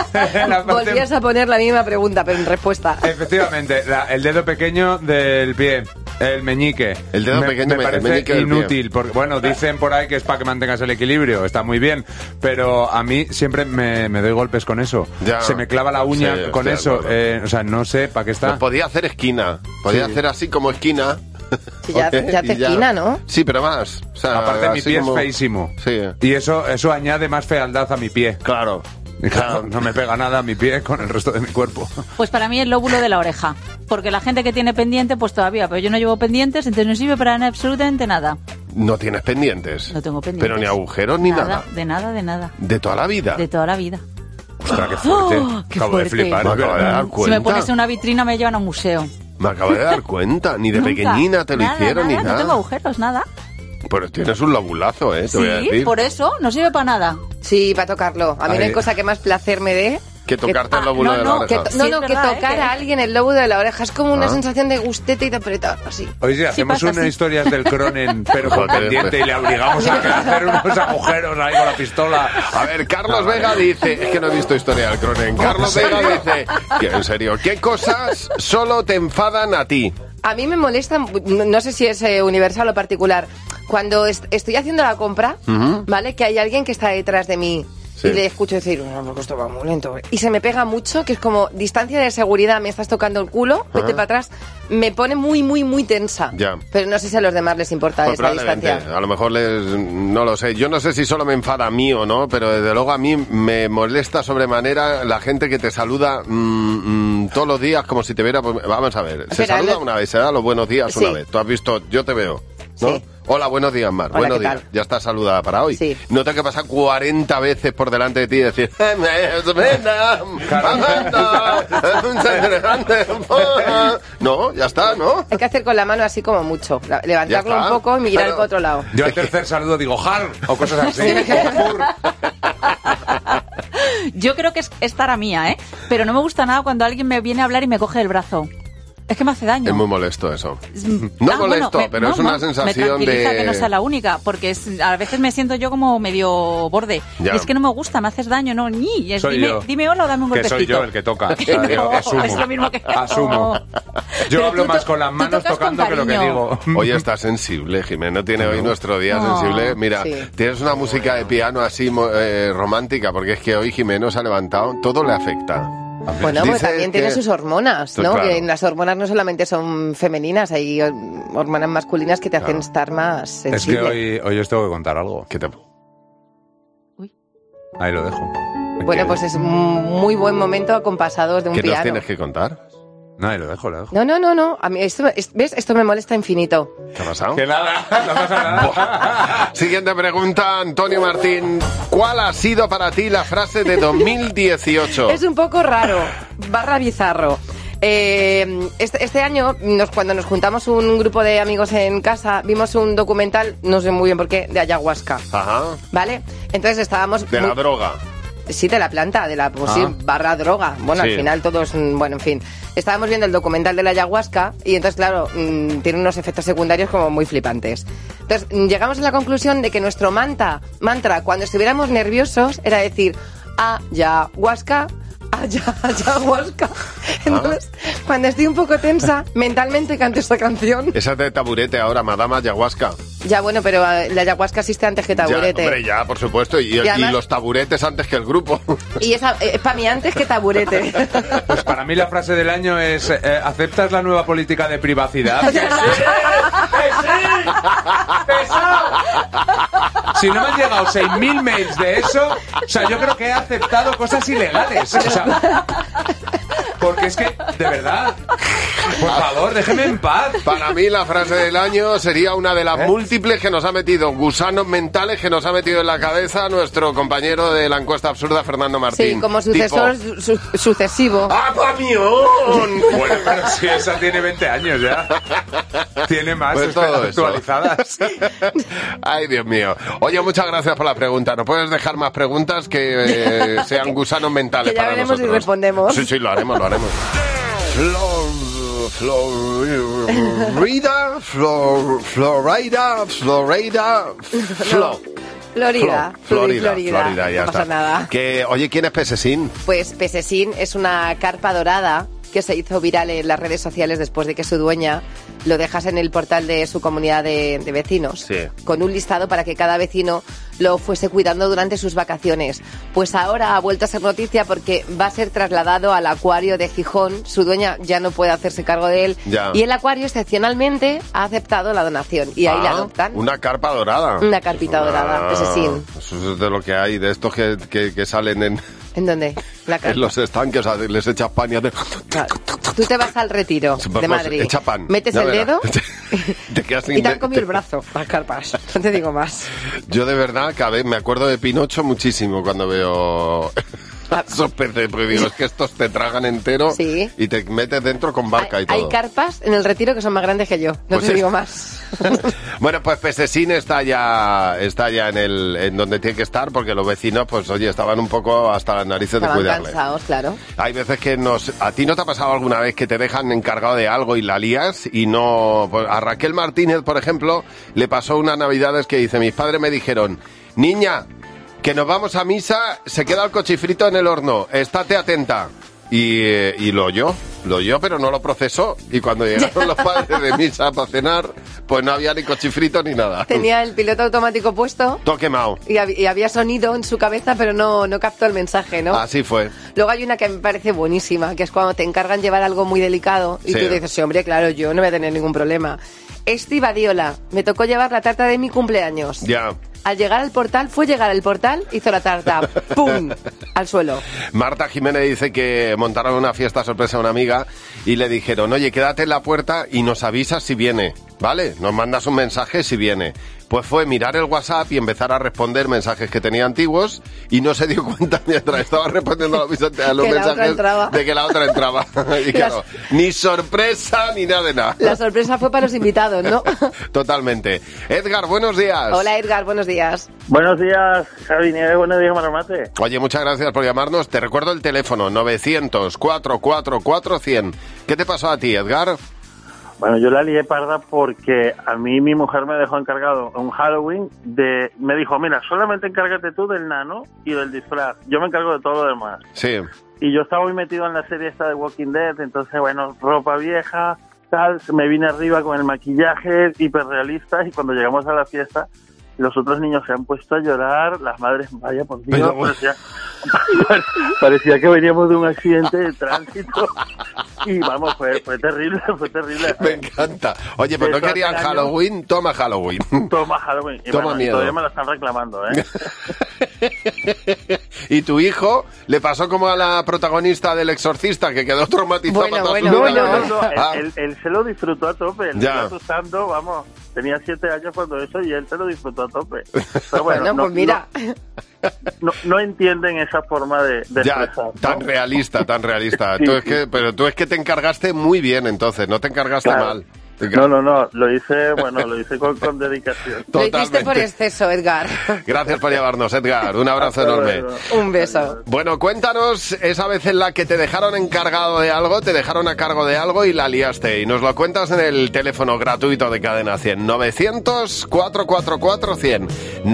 volvías a poner la misma pregunta, pero en respuesta. Efectivamente, el dedo pequeño del pie. El meñique. El dedo pequeño me parece el meñique inútil. Porque, bueno, dicen por ahí que es para que mantengas el equilibrio. Está muy bien. Pero a mí siempre me doy golpes con eso. Ya. Se me clava la uña con eso. O sea, no sé para qué está. Pues podía hacer esquina. Podía hacer así como esquina. Sí, ya te esquina, ¿no? Sí, pero más. O sea, aparte mi pie como... es feísimo. Sí. Y eso añade más fealdad a mi pie. Claro. Y claro, no me pega nada a mi pie con el resto de mi cuerpo. Pues para mí el lóbulo de la oreja. Porque la gente que tiene pendiente, pues todavía. Pero yo no llevo pendientes, entonces no sirve para absolutamente nada. ¿No tienes pendientes? No tengo pendientes. Pero ni agujeros ni nada. De nada. ¿De toda la vida? De toda la vida. Ostras, qué fuerte. ¡Qué Acabo fuerte! de flipar. Me acabo de dar cuenta. Si me pones en una vitrina me llevan a un museo. Me acabo de dar cuenta. Ni de Nunca. pequeñina te lo hicieron ni nada. No tengo agujeros, nada. Pero tienes un lobulazo, te voy a Sí, decir. por eso no sirve para nada. Sí, para tocarlo. A mí no hay cosa que más placer me dé que tocarte el lóbulo de la oreja. Que tocar a alguien el lóbulo de la oreja. Es como una sensación de gustete y de apretar, así. Oye, hacemos unas historias del Cronen, pero con pendiente, y le obligamos a hacer unos agujeros ahí con la pistola. A ver, Carlos Vega dice... Es que no he visto historia del Cronen. Carlos Vega dice... Que, en serio, ¿qué cosas solo te enfadan a ti? A mí me molesta, no sé si es universal o particular, cuando estoy haciendo la compra, ¿vale? Que hay alguien que está detrás de mí. Sí. Y le escucho decir, no, porque esto va muy lento. Y se me pega mucho, que es como distancia de seguridad, me estás tocando el culo, vete para atrás. Me pone muy, muy, muy tensa. Ya. Pero no sé si a los demás les importa pues esa distancia. A lo mejor no lo sé. Yo no sé si solo me enfada a mí o no, pero desde luego a mí me molesta sobremanera la gente que te saluda todos los días como si te viera... Pues, vamos a ver, se saluda una vez, se da los buenos días una vez. Tú has visto, yo te veo, ¿no? Sí. Hola, buenos días, Mar. Hola, buenos días. Ya estás saludada para hoy. Sí. No tengo que pasar 40 veces por delante de ti y decir... No, ya está, ¿no? Hay que hacer con la mano así como mucho. Levantarlo un poco y mirar para otro lado. Yo al tercer saludo digo jar o cosas así. Yo creo que es tara mía, ¿eh? Pero no me gusta nada cuando alguien me viene a hablar y me coge el brazo. Es que me hace daño. Es muy molesto eso. No molesto, pero es una sensación me tranquiliza de... que no sea la única, porque a veces me siento yo como medio borde. Ya. Y es que no me gusta, me haces daño, ¿no? Dime hola o dame un golpecito. Que soy yo el que toca. No, asumo. es lo mismo que... Asumo. Yo hablo más con las manos tocando que lo que digo. Hoy está sensible, Jimeno. Tiene hoy nuestro día sensible. Mira, tienes una música de piano así romántica, porque es que hoy Jimeno se ha levantado, todo le afecta. Bueno, pues también tiene sus hormonas, ¿no? Claro. Que las hormonas no solamente son femeninas, hay hormonas masculinas que te hacen estar más sensible. Es que hoy os tengo que contar algo. ¿Qué te... Uy. Ahí lo dejo. Bueno, pues es un muy buen momento acompasados de un piano. ¿Qué nos tienes que contar? No, ahí lo dejo. No. A mí ¿ves? Esto me molesta infinito. ¿Qué ha pasado? Que nada, no pasa nada. Siguiente pregunta, Antonio Martín. ¿Cuál ha sido para ti la frase de 2018? Es un poco raro, bizarro. Este año, cuando nos juntamos un grupo de amigos en casa, vimos un documental, no sé muy bien por qué, de ayahuasca. Ajá. ¿Vale? Entonces estábamos... De la droga. Sí, de la planta, sí, barra droga. Bueno, sí. Al final todo es... Bueno, en fin. Estábamos viendo el documental de la ayahuasca y entonces, claro, tiene unos efectos secundarios como muy flipantes. Entonces, llegamos a la conclusión de que nuestro mantra, cuando estuviéramos nerviosos, era decir, ayahuasca, ayahuasca. Entonces, cuando estoy un poco tensa, mentalmente canto esta canción. Esa es de Taburete ahora, Madama Ayahuasca. Ya, bueno, pero la ayahuasca existe antes que Taburete. Ya, hombre, ya, por supuesto. Y además, los taburetes antes que el grupo. Y es para mí antes que Taburete. Pues para mí la frase del año es ¿aceptas la nueva política de privacidad? ¡Que sí! Si no me han llegado 6.000 mails de eso, o sea, yo creo que he aceptado cosas ilegales. O sea, Porque es que, de verdad, por favor, déjeme en paz. Para mí la frase del año sería una de las múltiples que nos ha metido, gusanos mentales que nos ha metido en la cabeza nuestro compañero de la encuesta absurda, Fernando Martín. Sí, como sucesor sucesivo. ¡Ah, pamión! Bueno, pero si esa tiene 20 años ya. Tiene más Pues todo actualizadas. Ay, Dios mío. Oye, muchas gracias por la pregunta. ¿No puedes dejar más preguntas que sean gusanos mentales que ya para veremos nosotros? y respondemos. Sí, lo haremos. Florida, ya no pasa está. nada. Oye, ¿quién es Pesesín? Pues Pesesín es una carpa dorada que se hizo viral en las redes sociales después de que su dueña lo dejase en el portal de su comunidad de vecinos, sí, con un listado para que cada vecino lo fuese cuidando durante sus vacaciones. Pues ahora ha vuelto a ser noticia porque va a ser trasladado al acuario de Gijón. Su dueña ya no puede hacerse cargo de él. Ya. Y el acuario excepcionalmente ha aceptado la donación y ahí le adoptan. Una carpa dorada. Una carpita dorada, Pesesín. Eso es de lo que hay, de estos que salen en dónde? La carpa. En los estanques, les echas pan y haces... Tú te vas al retiro de Madrid, echa pan, metes ya el verás. dedo Te quedas sin y te han comido el brazo las carpas. No te digo más. Yo de verdad, cada vez me acuerdo de Pinocho muchísimo cuando veo esos peces, porque digo, es que estos te tragan entero, sí, y te metes dentro con barca y todo. Hay carpas en el retiro que son más grandes que yo, no Pues te digo más. Bueno, pues Pesesín está ya en donde tiene que estar, porque los vecinos, pues oye, estaban un poco hasta las narices de cuidarle. Cansados, claro. Hay veces que ¿a ti no te ha pasado alguna vez que te dejan encargado de algo y la lías y no? Pues a Raquel Martínez, por ejemplo, le pasó unas navidades que dice, mis padres me dijeron, niña, que nos vamos a misa, se queda el cochifrito en el horno, estate atenta. Y lo oyó, pero no lo procesó. Y cuando llegaron los padres de misa para cenar, pues no había ni cochifrito ni nada. Tenía el piloto automático puesto. Todo quemado. Y había sonido en su cabeza, pero no captó el mensaje, ¿no? Así fue. Luego hay una que me parece buenísima, que es cuando te encargan llevar algo muy delicado y sí, tú dices, sí, hombre, claro, yo no voy a tener ningún problema. Badiola, me tocó llevar la tarta de mi cumpleaños. Ya. Al llegar al portal, hizo la tarta, ¡pum!, al suelo. Marta Jiménez dice que montaron una fiesta sorpresa a una amiga y le dijeron, oye, quédate en la puerta y nos avisas si viene, ¿vale? Nos mandas un mensaje si viene. Pues fue mirar el WhatsApp y empezar a responder mensajes que tenía antiguos y no se dio cuenta mientras estaba respondiendo a los mensajes de que la otra entraba. Y claro, ni sorpresa ni nada de nada. La sorpresa fue para los invitados, ¿no? Totalmente. Edgar, buenos días. Hola, Edgar, buenos días. Buenos días, Javi Nieves, buenos días, Maromate. Oye, muchas gracias por llamarnos. Te recuerdo el teléfono, 900-444-100. ¿Qué te pasó a ti, Edgar? Bueno, yo la lié parda porque a mí mi mujer me dejó encargado un Halloween me dijo, mira, solamente encárgate tú del nano y del disfraz. Yo me encargo de todo lo demás. Sí. Y yo estaba muy metido en la serie esta de Walking Dead, entonces, bueno, ropa vieja, tal, me vine arriba con el maquillaje hiperrealista y cuando llegamos a la fiesta, los otros niños se han puesto a llorar, las madres, vaya por Dios, parecía que veníamos de un accidente de tránsito y vamos, fue terrible. Me encanta. Oye, pues no querían Halloween, toma Halloween. Toma Halloween. Y toma bueno, miedo. Todavía me lo están reclamando, ¿eh? ¿Y tu hijo le pasó como a la protagonista del Exorcista, que quedó traumatizado para toda su vida? No. Él se lo disfrutó a tope, él estaba asustando, vamos, tenía 7 años cuando eso y él se lo disfrutó a tope. Pero bueno, pues mira. No entienden esa forma de expresar, tan realista. Sí, pero tú es que te encargaste muy bien, entonces, no te encargaste mal. No, lo hice con dedicación. Lo hiciste por exceso, Edgar. Gracias por llevarnos, Edgar. Un abrazo enorme. Un beso. Bueno, cuéntanos esa vez en la que te dejaron encargado de algo, te dejaron a cargo de algo y la liaste. Y nos lo cuentas en el teléfono gratuito de Cadena 100. 900-444-100.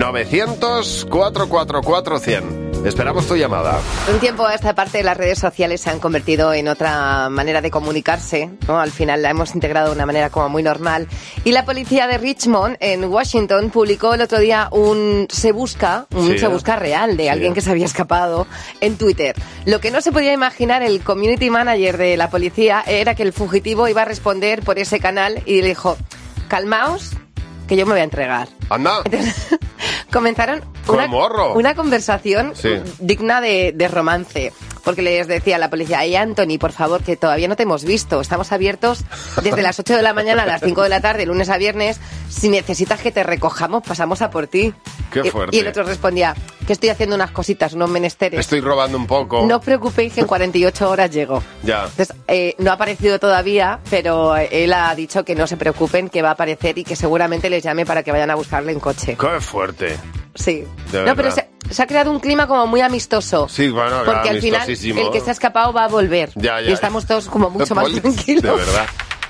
900-444-100. Esperamos tu llamada. Un tiempo a esta parte de las redes sociales se han convertido en otra manera de comunicarse, ¿no? Al final la hemos integrado de una manera como muy normal. Y la policía de Richmond, en Washington, publicó el otro día un se busca real de alguien que se había escapado en Twitter. Lo que no se podía imaginar el community manager de la policía era que el fugitivo iba a responder por ese canal y le dijo, calmaos, que yo me voy a entregar. ¡Anda! Comenzaron una conversación digna de romance. porque les decía a la policía, ay, Anthony, por favor, que todavía no te hemos visto. Estamos abiertos desde las 8 de la mañana a las 5 de la tarde, lunes a viernes. Si necesitas que te recojamos, pasamos a por ti. Qué fuerte. Y el otro respondía, que estoy haciendo unas cositas, unos menesteres. Estoy robando un poco. No os preocupéis que en 48 horas llego. Ya. Entonces, no ha aparecido todavía, pero él ha dicho que no se preocupen, que va a aparecer y que seguramente les llame para que vayan a buscarle en coche. ¡Qué fuerte! Sí. De No, pero verdad. se ha creado un clima como muy amistoso. Sí, bueno, porque al final amistosísimo. el que se ha escapado va a volver. Ya. Y estamos todos como mucho más tranquilos. De verdad.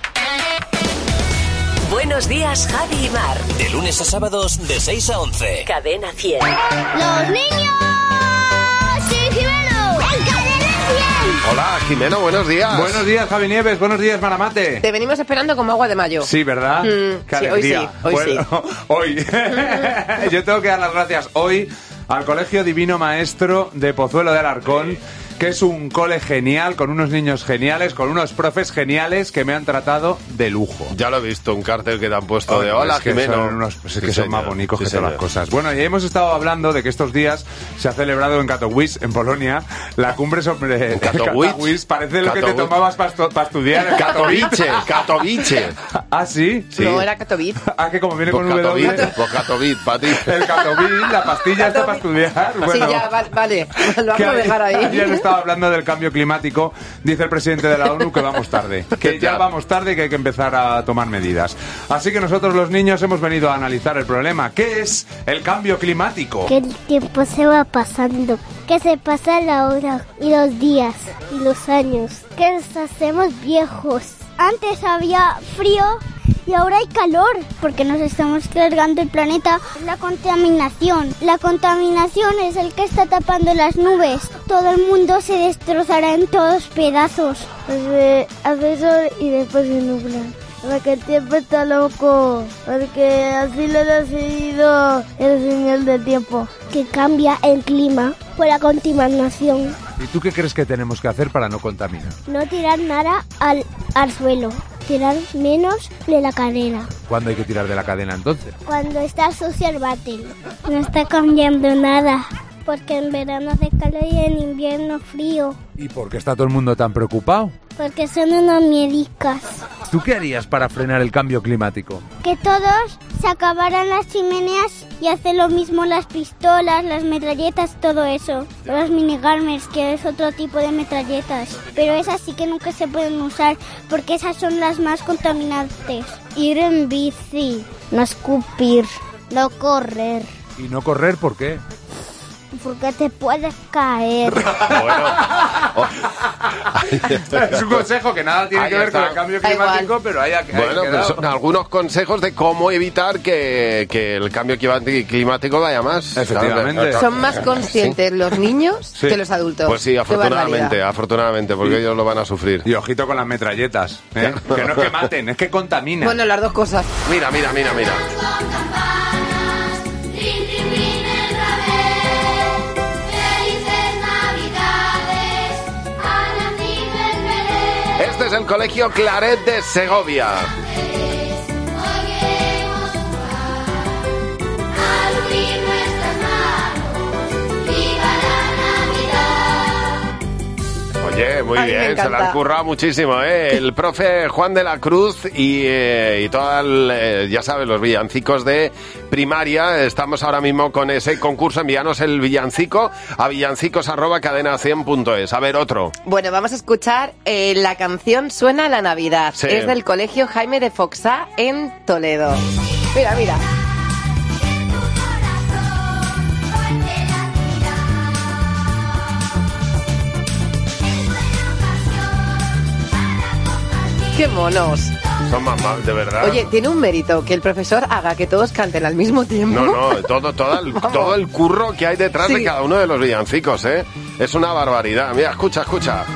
Buenos días, Javi y Mar. De lunes a sábados de 6 a 11. Cadena 100. ¡Los niños! ¡Sí, Jimeno! ¡En Cadena 100! Hola, Jimeno, buenos días. Buenos días, Javi Nieves. Buenos días, Maramate. Te venimos esperando como agua de mayo. Sí, ¿verdad? Qué sí, alegría. hoy sí. Hoy. Yo tengo que dar las gracias hoy al Colegio Divino Maestro de Pozuelo de Alarcón, que es un cole genial, con unos niños geniales, con unos profes geniales que me han tratado de lujo. Ya lo he visto, un cartel que te han puesto de hola, es que Jimeno. Son unos, es que son más bonitos que Sí, todas las cosas. Bueno, y hemos estado hablando de que estos días se ha celebrado en Katowice, en Polonia, la cumbre sobre... Katowice. Parece lo que te tomabas para estudiar. Katowice. ¿Ah, sí? No, era Katowice. Ah, que como viene Pues con W... Pues Katowice, para ti. El Katowice, la pastilla está para estudiar. Bueno, sí, ya, vale. Lo vamos a dejar ahí. Ayer estaba hablando del cambio climático. Dice el presidente de la ONU que vamos tarde. Que ya vamos tarde y que hay que empezar a tomar medidas. Así que nosotros los niños hemos venido a analizar el problema. ¿Qué es el cambio climático? Que el tiempo se va pasando, que se pasa la hora y los días y los años, que nos hacemos viejos. Antes había frío y ahora hay calor, porque nos estamos cargando el planeta. La contaminación. La contaminación es el que está tapando las nubes. Todo el mundo se destrozará en todos pedazos. Hace sol y después se nubla. Porque el tiempo está loco, porque así lo ha decidido el señor del tiempo. Que cambia el clima por la contaminación. ¿Y tú qué crees que tenemos que hacer para no contaminar? No tirar nada al suelo, tirar menos de la cadena. ¿Cuándo hay que tirar de la cadena entonces? Cuando está sucio el váter. No está cambiando nada, porque en verano hace calor y en invierno frío. ¿Y por qué está todo el mundo tan preocupado? Porque son unos miedicas. ¿Tú qué harías para frenar el cambio climático? Que todos se acabaran las chimeneas y hacer lo mismo las pistolas, las metralletas, todo eso. Los minigunners, que es otro tipo de metralletas. Pero esas sí que nunca se pueden usar porque esas son las más contaminantes. Ir en bici, no escupir, no correr. ¿Y no correr por qué? Porque te puedes caer. Es un consejo que nada tiene que ver con el cambio climático, pero bueno, pero son algunos consejos de cómo evitar que el cambio climático vaya más. Efectivamente. Son más conscientes los niños que los adultos. Pues sí, afortunadamente, porque ellos lo van a sufrir. Y ojito con las metralletas, ¿eh? Que no es que maten, es que contaminan. Bueno, las dos cosas. Mira. Este es el Colegio Claret de Segovia. Oye, muy bien, se la han currado muchísimo, ¿eh? El profe Juan de la Cruz y todo ya sabes, los villancicos de primaria. Estamos ahora mismo con ese concurso. Envíanos el villancico a villancicos@cadena100.es. A ver, otro. Bueno, vamos a escuchar la canción Suena la Navidad. Sí. Es del Colegio Jaime de Foxá en Toledo. Mira. ¡Qué monos! Son mamás, de verdad. Oye, tiene un mérito que el profesor haga que todos canten al mismo tiempo. No, todo el curro que hay detrás de cada uno de los villancicos, ¿eh? Es una barbaridad. Mira, escucha.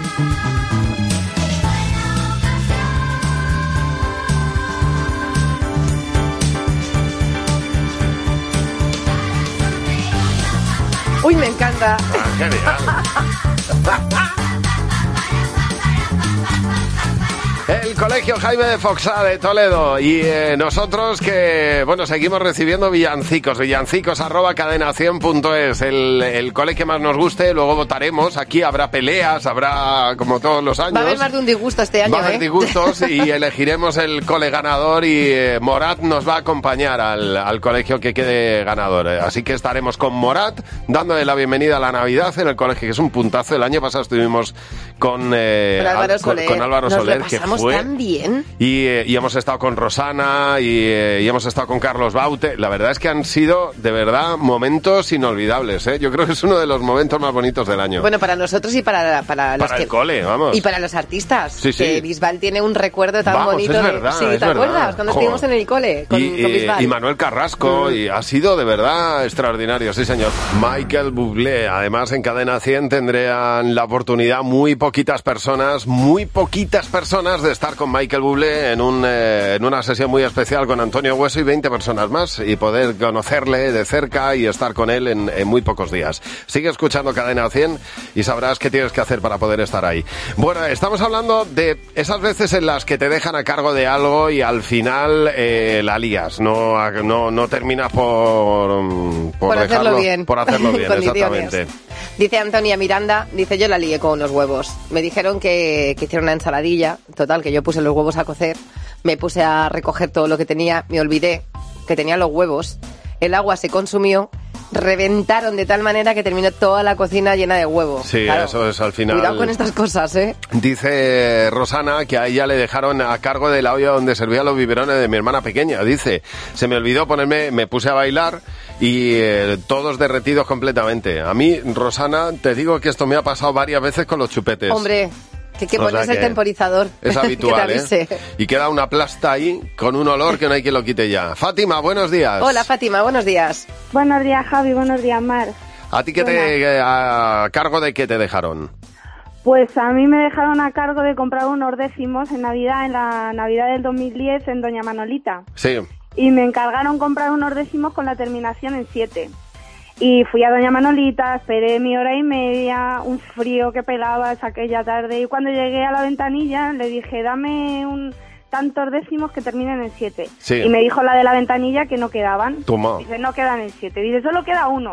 ¡Uy, me encanta! Genial. El Colegio Colegio Jaime de Foxá de Toledo. Y nosotros que, bueno, seguimos recibiendo villancicos @cadena100.es, el cole que más nos guste. Luego votaremos, aquí habrá peleas, habrá como todos los años. Va a haber más de un disgusto este año, Va a haber disgustos y elegiremos el cole ganador y Morat nos va a acompañar al colegio que quede ganador. Así que estaremos con Morat dándole la bienvenida a la Navidad en el colegio, que es un puntazo. El año pasado estuvimos con Álvaro Soler, que fue tan bien. Y hemos estado con Rosana y hemos estado con Carlos Baute. La verdad es que han sido, de verdad, momentos inolvidables, ¿eh? Yo creo que es uno de los momentos más bonitos del año. Bueno, para nosotros y para los el cole, vamos. Y para los artistas. Sí, sí. Que Bisbal tiene un recuerdo tan bonito. Es verdad, sí, ¿te acuerdas? Cuando estuvimos en el cole con Bisbal. Y Manuel Carrasco, y ha sido de verdad extraordinario, sí señor. Michael Bublé, además en Cadena 100 tendrán la oportunidad muy poquitas personas de estar con Michael Bublé en una sesión muy especial con Antonio Hueso y 20 personas más y poder conocerle de cerca y estar con él en muy pocos días. Sigue escuchando Cadena 100 y sabrás qué tienes que hacer para poder estar ahí. Bueno, estamos hablando de esas veces en las que te dejan a cargo de algo y al final la lías, no terminas por hacerlo bien. Por hacerlo bien, exactamente. Dice Antonia Miranda, dice, yo la lié con unos huevos. Me dijeron que hiciera una ensaladilla, total, que yo puse los huevos a cocer, me puse a recoger todo lo que tenía, me olvidé que tenía los huevos, el agua se consumió, reventaron de tal manera que terminó toda la cocina llena de huevos. Sí, claro, eso es al final. Cuidado con estas cosas, ¿eh? Dice Rosana que a ella le dejaron a cargo de la olla donde servía los biberones de mi hermana pequeña. Dice, se me olvidó me puse a bailar y todos derretidos completamente. A mí, Rosana, te digo que esto me ha pasado varias veces con los chupetes. Hombre, que pones el temporizador. Es habitual, ¿eh? Y queda una plasta ahí con un olor que no hay quien lo quite ya. Fátima, buenos días. Hola, Fátima, buenos días. Buenos días, Javi, buenos días, Mar. ¿A ti a cargo de qué te dejaron? Pues a mí me dejaron a cargo de comprar unos décimos en Navidad, en la Navidad del 2010 en Doña Manolita. Sí. Y me encargaron comprar unos décimos con la terminación en 7. Y fui a Doña Manolita, esperé mi hora y media, un frío que pelaba aquella tarde. Y cuando llegué a la ventanilla le dije, dame tantos décimos que terminen en 7. Sí. Y me dijo la de la ventanilla que no quedaban. Toma. Dice, no quedan en 7. Dice, solo queda uno.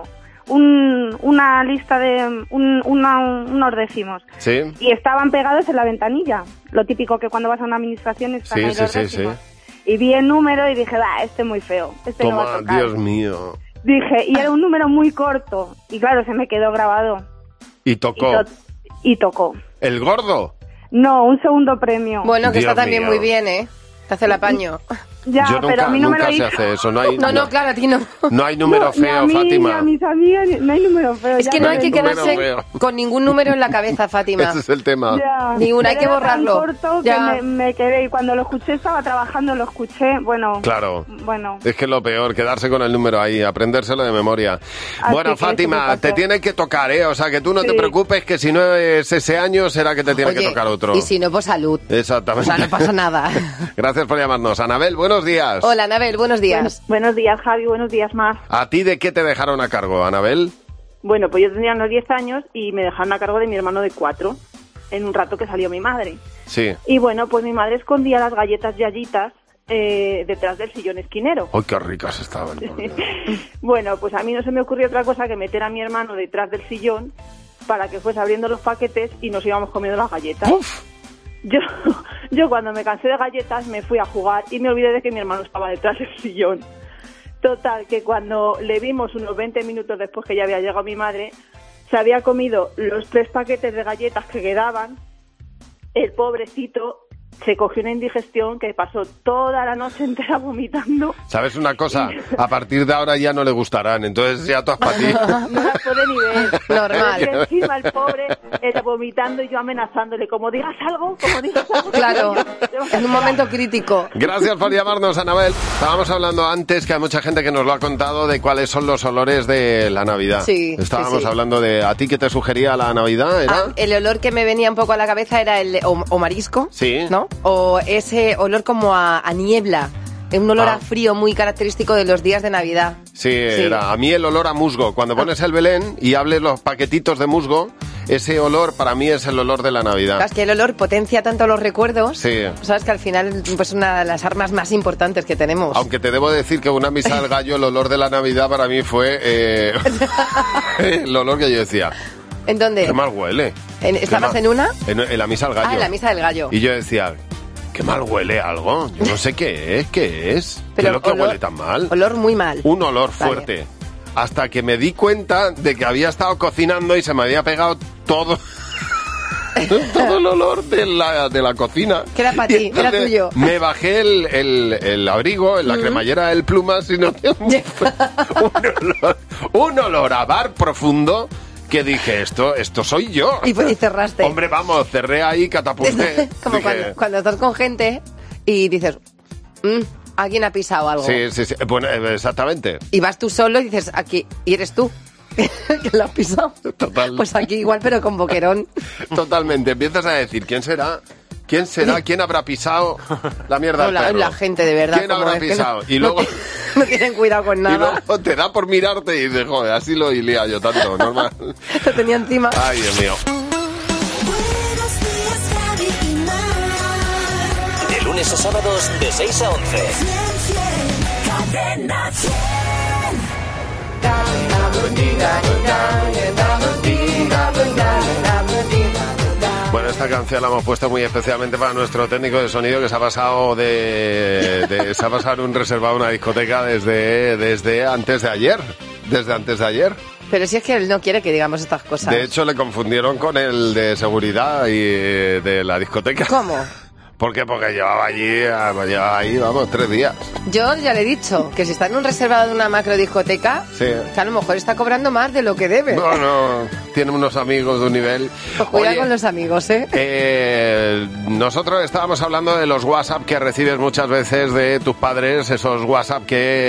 Una lista de unos décimos. Sí. Y estaban pegados en la ventanilla. Lo típico que cuando vas a una administración están ahí los décimos. Sí. Y vi el número y dije, este es muy feo. Este no va a tocar. Dios mío. Dije, y era un número muy corto. Y claro, se me quedó grabado. ¿Y tocó? Y tocó. ¿El gordo? No, un segundo premio. Bueno, que Dios está también mío. Muy bien, ¿eh? Te hace el apaño. Ya, yo nunca, pero a mí no me lo se hace eso. No, claro, a ti no. No hay número feo, ni a mí, Fátima. Ni a mis amigas, no hay número feo. Es que no hay que quedarse con ningún número en la cabeza, Fátima. Ese es el tema. Ninguna, hay que borrarlo. Tan corto que me quedé, y cuando lo escuché, estaba trabajando, lo escuché, bueno. Claro. Bueno. Es que es lo peor, quedarse con el número ahí, aprendérselo de memoria. Bueno, Fátima, te tiene que tocar, ¿eh? O sea, que tú no te preocupes, que si no es ese año, será que te tiene que tocar otro. Y si no, pues salud. Exactamente. O sea, no pasa nada. Gracias por llamarnos. Anabel, buenos días. Hola, Anabel, buenos días. Buenos días, Javi, buenos días, Mar. ¿A ti de qué te dejaron a cargo, Anabel? Bueno, pues yo tenía unos 10 años y me dejaron a cargo de mi hermano de 4, en un rato que salió mi madre. Sí. Y bueno, pues mi madre escondía las galletas yayitas detrás del sillón esquinero. ¡Ay, qué ricas estaban! Bueno, pues a mí no se me ocurrió otra cosa que meter a mi hermano detrás del sillón para que fuese abriendo los paquetes y nos íbamos comiendo las galletas. ¡Uf! Yo cuando me cansé de galletas me fui a jugar y me olvidé de que mi hermano estaba detrás del sillón. Total, que cuando le vimos unos 20 minutos después que ya había llegado mi madre, se había comido los 3 paquetes de galletas que quedaban. El pobrecito se cogió una indigestión que pasó toda la noche entera vomitando. ¿Sabes una cosa? A partir de ahora ya no le gustarán, entonces ya todas para ti. No las puede ni ver. Normal. Y encima el pobre era vomitando y yo amenazándole, como digas algo. Claro, en un momento crítico. Gracias por llamarnos, Anabel. Estábamos hablando antes, que hay mucha gente que nos lo ha contado, de cuáles son los olores de la Navidad. Sí. Estábamos hablando de, ¿a ti qué te sugería la Navidad? ¿Era? El olor que me venía un poco a la cabeza era el o marisco. Sí. ¿No? O ese olor como a niebla, un olor a frío muy característico de los días de Navidad. Sí, era a mí el olor a musgo. Cuando pones el Belén y hables los paquetitos de musgo, ese olor para mí es el olor de la Navidad. Es que el olor potencia tanto los recuerdos. Sí. Sabes que al final pues una de las armas más importantes que tenemos. Aunque te debo decir que una misa del gallo, el olor de la Navidad para mí fue el olor que yo decía. ¿En dónde? Qué mal huele. ¿Estabas en una? En la misa del gallo. Ah, en la misa del gallo. Y yo decía, qué mal huele algo. Yo no sé qué es. ¿Qué es lo que huele tan mal? Olor muy mal. Un olor fuerte. Vale. Hasta que me di cuenta de que había estado cocinando y se me había pegado todo el olor de la cocina. Que era para ti, era tuyo. Me bajé el abrigo, en la cremallera del Plumas y noté un olor a bar profundo que dije, esto soy yo. Y cerraste. Hombre, vamos, cerré ahí, catapulté. Como dije, cuando estás con gente y dices, ¿alguien ha pisado algo? Sí. Bueno, exactamente. Y vas tú solo y dices, aquí, y eres tú. Que lo has pisado. Total. Pues aquí igual, pero con boquerón. Totalmente. Empiezas a decir, ¿quién será? ¿Quién habrá pisado la mierda del perro? La gente, de verdad. ¿Quién habrá pisado? Y luego... No tienen cuidado con nada. Y luego te da por mirarte y dices, joder, así lo hilía yo tanto, normal. Lo tenía encima. Ay, Dios mío. De lunes a sábados, de 6 a 11. Bueno, esta canción la hemos puesto muy especialmente para nuestro técnico de sonido que se ha pasado se ha pasado en un reservado, una discoteca desde antes de ayer. Desde antes de ayer. Pero si es que él no quiere que digamos estas cosas. De hecho, le confundieron con el de seguridad y de la discoteca. ¿Cómo? ¿Por qué? Porque llevaba ahí, vamos, 3 días. Yo ya le he dicho que si está en un reservado de una macro discoteca, sí, que a lo mejor está cobrando más de lo que debe. No, tiene unos amigos de un nivel. Pues cuidado con los amigos, nosotros estábamos hablando de los WhatsApp que recibes muchas veces de tus padres, esos WhatsApp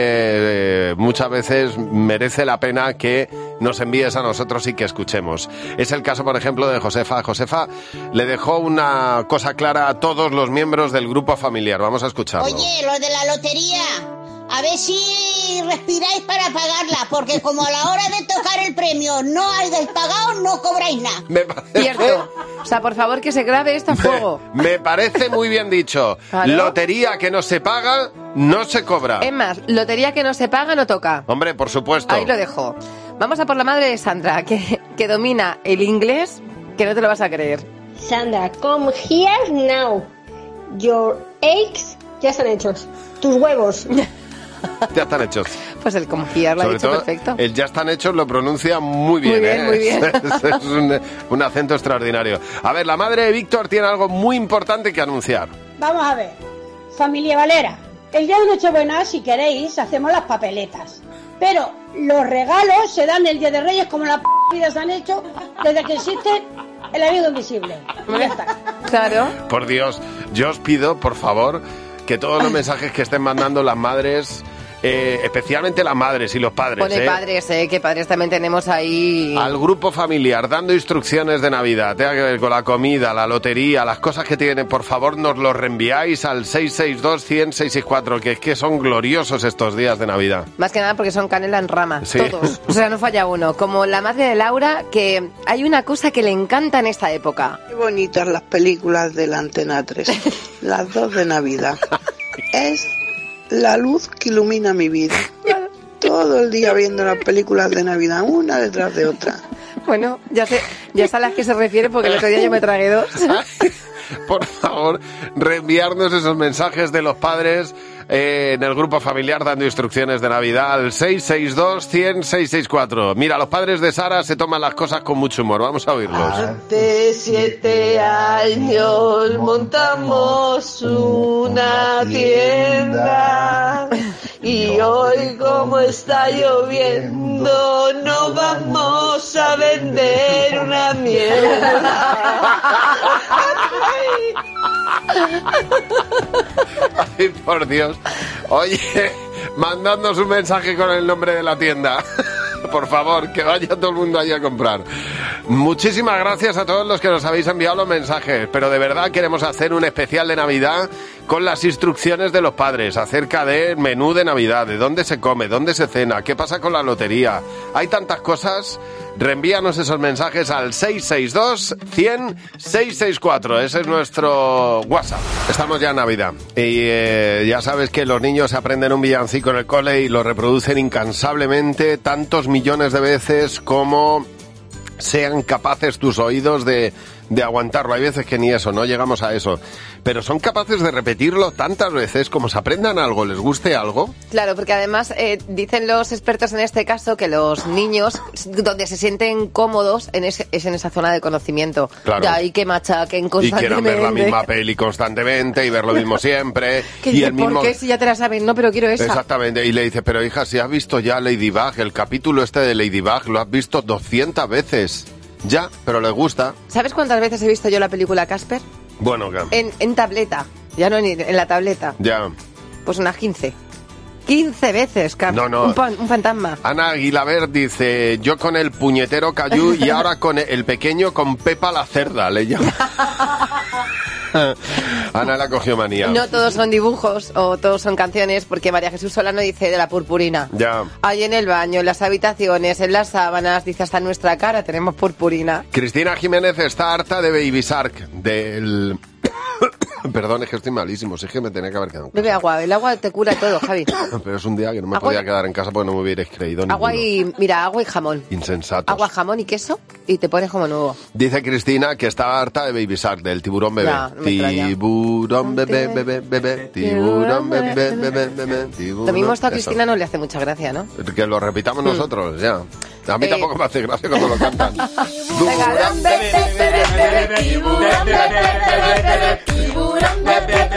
que muchas veces merece la pena que nos envíes a nosotros y que escuchemos. Es el caso, por ejemplo, de Josefa. Josefa le dejó una cosa clara a todos los miembros del grupo familiar. Vamos a escucharlo. Oye, lo de la lotería, a ver si respiráis para pagarla, porque como a la hora de tocar el premio no hayáis pagado, no cobráis nada. Cierto. O sea, por favor, que se grabe esto a fuego. Me parece muy bien dicho. ¿Claro? Lotería que no se paga, no se cobra. Es más, lotería que no se paga, no toca. Hombre, por supuesto. Ahí lo dejo. Vamos a por la madre de Sandra, que domina el inglés, que no te lo vas a creer. Sandra, come here now. Your eggs ya están hechos. Tus huevos. Ya están hechos. Pues el come here lo ha dicho perfecto. El ya están hechos lo pronuncia muy bien. Muy bien, muy bien. Es un acento extraordinario. A ver, la madre de Víctor tiene algo muy importante que anunciar. Vamos a ver. Familia Valera, el día de Nochebuena, si queréis, hacemos las papeletas. Pero los regalos se dan el Día de Reyes como las vida se han hecho desde que existe el amigo invisible. Ya está. Claro. Por Dios, yo os pido, por favor, que todos los mensajes que estén mandando las madres, especialmente las madres y los padres. Pone padres, que padres también tenemos ahí. Al grupo familiar, dando instrucciones de Navidad, tenga que ver con la comida, la lotería, las cosas que tienen, por favor, nos los reenviáis al 662-100-664, que es que son gloriosos estos días de Navidad. Más que nada porque son canela en rama, sí. Todos. O sea, no falla uno. Como la madre de Laura, que hay una cosa que le encanta en esta época. Qué bonitas las películas de la Antena 3, las 2 de Navidad. Es la luz que ilumina mi vida. Todo el día viendo las películas de Navidad, una detrás de otra. Bueno, ya sé a las que se refiere porque el otro día yo me tragué 2. Por favor, reenviarnos esos mensajes de los padres en el grupo familiar dando instrucciones de Navidad al 662-100-664. Mira, los padres de Sara se toman las cosas con mucho humor. Vamos a oírlos. Hace 7 años montamos una tienda y hoy, como está lloviendo, no vamos a vender una mierda. Ay, por Dios. Oye, mandadnos un mensaje con el nombre de la tienda. Por favor, que vaya todo el mundo ahí a comprar. Muchísimas gracias a todos los que nos habéis enviado los mensajes, pero de verdad queremos hacer un especial de Navidad con las instrucciones de los padres acerca del menú de Navidad, de dónde se come, dónde se cena, qué pasa con la lotería. Hay tantas cosas. Reenvíanos esos mensajes al 662-100-664. Ese es nuestro WhatsApp. Estamos ya en Navidad y ya sabes que los niños aprenden un villancico en el cole y lo reproducen incansablemente tantos millones de veces como sean capaces tus oídos de aguantarlo. Hay veces que ni eso, no llegamos a eso. Pero son capaces de repetirlo tantas veces como se aprendan algo, les guste algo. Claro, porque además dicen los expertos en este caso que los niños, donde se sienten cómodos, es en esa zona de conocimiento. Claro. De ahí que machaquen constantemente. Y quieran ver la misma peli constantemente y ver lo mismo siempre. Que y dice, el mismo... ¿por qué si ya te la saben? No, pero quiero esa. Exactamente. Y le dices, pero hija, si has visto ya Ladybug, el capítulo este de Ladybug, lo has visto 200 veces. Ya, pero les gusta. ¿Sabes cuántas veces he visto yo la película Casper? Bueno, ¿qué? En tableta, ya no en la tableta. Ya. Pues unas 15. 15 veces, Casper. No. Un fantasma. Ana Aguilaber dice, yo con el puñetero Cayu y ahora con el pequeño con Pepa la cerda, le llamo. Ana la cogió manía. No todos son dibujos o todos son canciones, porque María Jesús Solano dice de la purpurina. Ya. Ahí en el baño, en las habitaciones, en las sábanas, dice hasta en nuestra cara tenemos purpurina. Cristina Jiménez está harta de Baby Shark, del... Perdón, es que estoy malísimo, sí que me tenía que haber quedado en casa. Bebe agua, el agua te cura todo, Javi. Pero es un día que no me podía quedar en casa porque no me hubierais creído agua ninguno. Agua y jamón. Insensatos. Agua, jamón y queso y te pones como nuevo. Dice Cristina que estaba harta de Baby Shark, del tiburón bebé. Ya, no me extraña. Tiburón bebé, bebé, bebé, tiburón bebé, bebé, bebé, tiburón... Lo mismo esto a Cristina Eso. no le hace mucha gracia, ¿no? Que lo repitamos nosotros, ya. A mí tampoco me hace gracia cuando lo cantan. Tiburón bebé, bebé, bebé, tiburón bebé, tiburón bebé,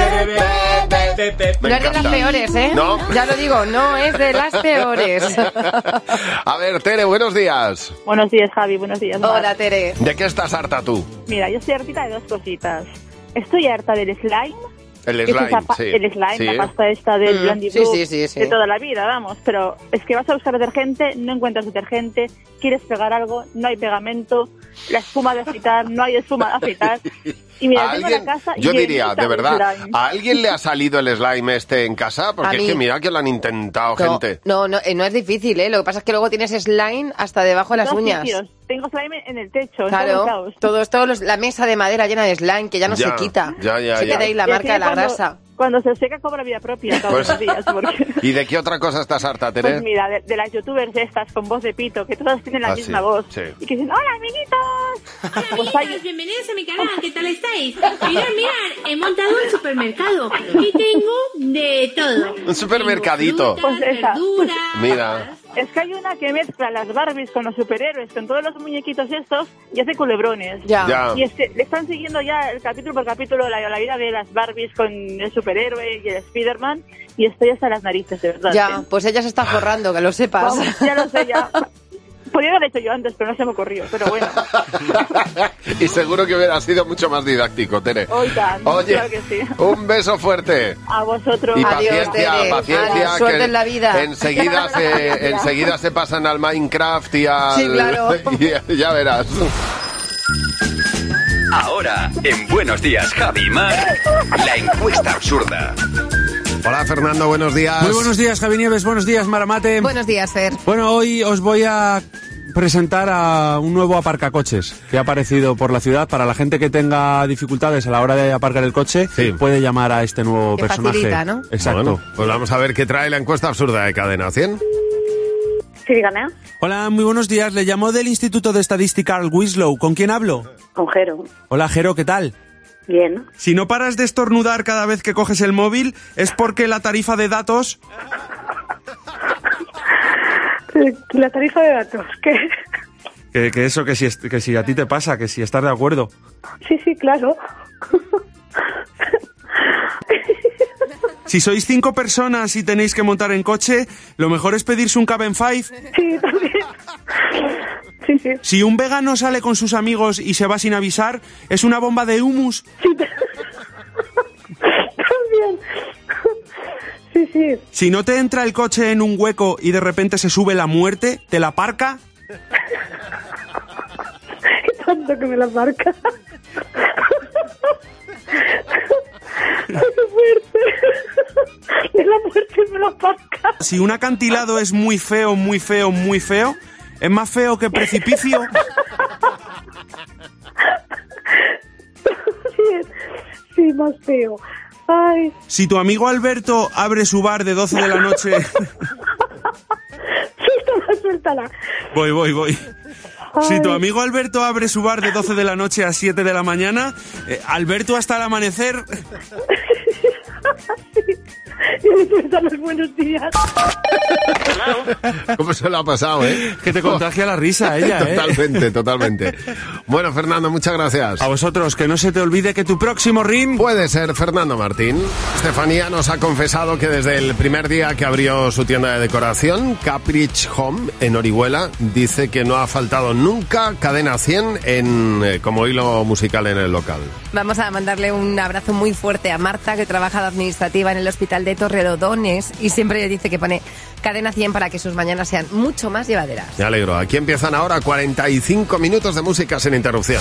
No es de las peores, ¿eh? ¿No? Ya lo digo, no es de las peores. A ver, Tere, buenos días. Buenos días, Javi, buenos días, Mar. Hola, Tere. ¿De qué estás harta tú? Mira, yo estoy hartita de dos cositas. Estoy harta del slime. El que es slime, esa sí. El slime, Sí. la pasta esta del Blondie Blue, sí. de toda la vida, vamos. Pero es que vas a buscar detergente, no encuentras detergente, quieres pegar algo, no hay pegamento, la espuma de afeitar, no hay espuma de afeitar. Y mira, ¿A tengo alguien? la casa Yo llenita diría, de verdad, slime. ¿a alguien le ha salido el slime este en casa? A Porque es mí. que mira que lo han intentado, gente. No es difícil, ¿eh? Lo que pasa es que luego tienes slime hasta debajo de las Dos uñas. sitios. Tengo slime en el techo, en Claro, todos lados. la mesa de madera llena de slime que ya no Ya, se quita. ya, Se queda ahí la Y marca de la encima grasa. Cuando se seca cobra vida propia todos Pues- los días. Porque... ¿Y de qué otra cosa estás harta, Tere? Pues mira, de las youtubers estas con voz de pito, que todas tienen la Ah, misma sí, voz. sí. Y que dicen, ¡hola, amiguitos! Pues hay- Bienvenidos a mi canal, ¿qué tal estáis? Mirad, he montado un supermercado y tengo de todo. Un supermercadito. Pues esa. Mira. Es que hay una que mezcla las Barbies con los superhéroes, con todos los muñequitos estos, y hace culebrones. Ya. Y le están siguiendo ya el capítulo por capítulo la vida de las Barbies con el superhéroe y el Spider-Man, y estoy hasta las narices, de verdad. Ya, pues ella se está forrando, que lo sepas. Vamos, ya lo sé, ya. Podría haberlo hecho yo antes, pero no se me ocurrió, pero bueno. Y seguro que hubiera sido mucho más didáctico, Tere. Oigan, Oye, claro que sí. un beso fuerte. A vosotros. Y Adiós, paciencia, Tere. paciencia. Adiós, suerte que en la vida. Enseguida se pasan al Minecraft y al... Sí, claro. y ya verás. Ahora, en Buenos Días, Javi y Mar, la encuesta absurda. Hola, Fernando, buenos días. Muy buenos días, Javi Nieves, buenos días, Maramate. Buenos días, Fer. Bueno, hoy os voy a presentar a un nuevo aparcacoches que ha aparecido por la ciudad. Para la gente que tenga dificultades a la hora de aparcar el coche, puede llamar a este nuevo Que personaje. facilita, ¿no? Exacto. Bueno, pues vamos a ver qué trae la encuesta absurda de Cadena 100. Sí, dígame. Hola, muy buenos días. Le llamo del Instituto de Estadística al Winslow. ¿Con quién hablo? Con Jero. Hola, Jero, ¿qué tal? Bien. Si no paras de estornudar cada vez que coges el móvil, es porque la tarifa de datos... La tarifa de datos, ¿qué? Que eso, que si a ti te pasa, que si estás de acuerdo. Sí, claro. Si sois 5 personas y tenéis que montar en coche, lo mejor es pedirse un Cabin 5. Sí, también. Sí. Si un vegano sale con sus amigos y se va sin avisar, es una bomba de humus. También. Sí. Si no te entra el coche en un hueco y de repente se sube la muerte, ¿te la aparca? tanto que me las marca. ¡Qué fuerte! De la muerte me las marca. Si un acantilado es muy feo, muy feo, muy feo, ¿es más feo que precipicio? Sí, más feo. Ay. Si tu amigo Alberto abre su bar de 12 de la noche... Suéltala. Voy. Ay. Si tu amigo Alberto abre su bar de 12 de la noche a 7 de la mañana, Alberto hasta el amanecer... Y le dar los buenos días. ¿Cómo se lo ha pasado, Que te contagia la risa ella, Totalmente. Bueno, Fernando, muchas gracias. A vosotros, que no se te olvide que tu próximo ring... Puede ser Fernando Martín. Estefanía nos ha confesado que desde el primer día que abrió su tienda de decoración, Caprice Home, en Orihuela, dice que no ha faltado nunca Cadena 100 como hilo musical en el local. Vamos a mandarle un abrazo muy fuerte a Marta, que trabaja de administrativa en el hospital de Torrelodones y siempre le dice que pone Cadena 100 para que sus mañanas sean mucho más llevaderas. Me alegro. Aquí empiezan ahora 45 minutos de música sin interrupción.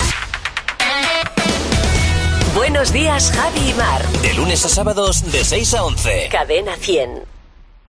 Buenos días, Javi y Mar. De lunes a sábados de 6 a 11. Cadena 100.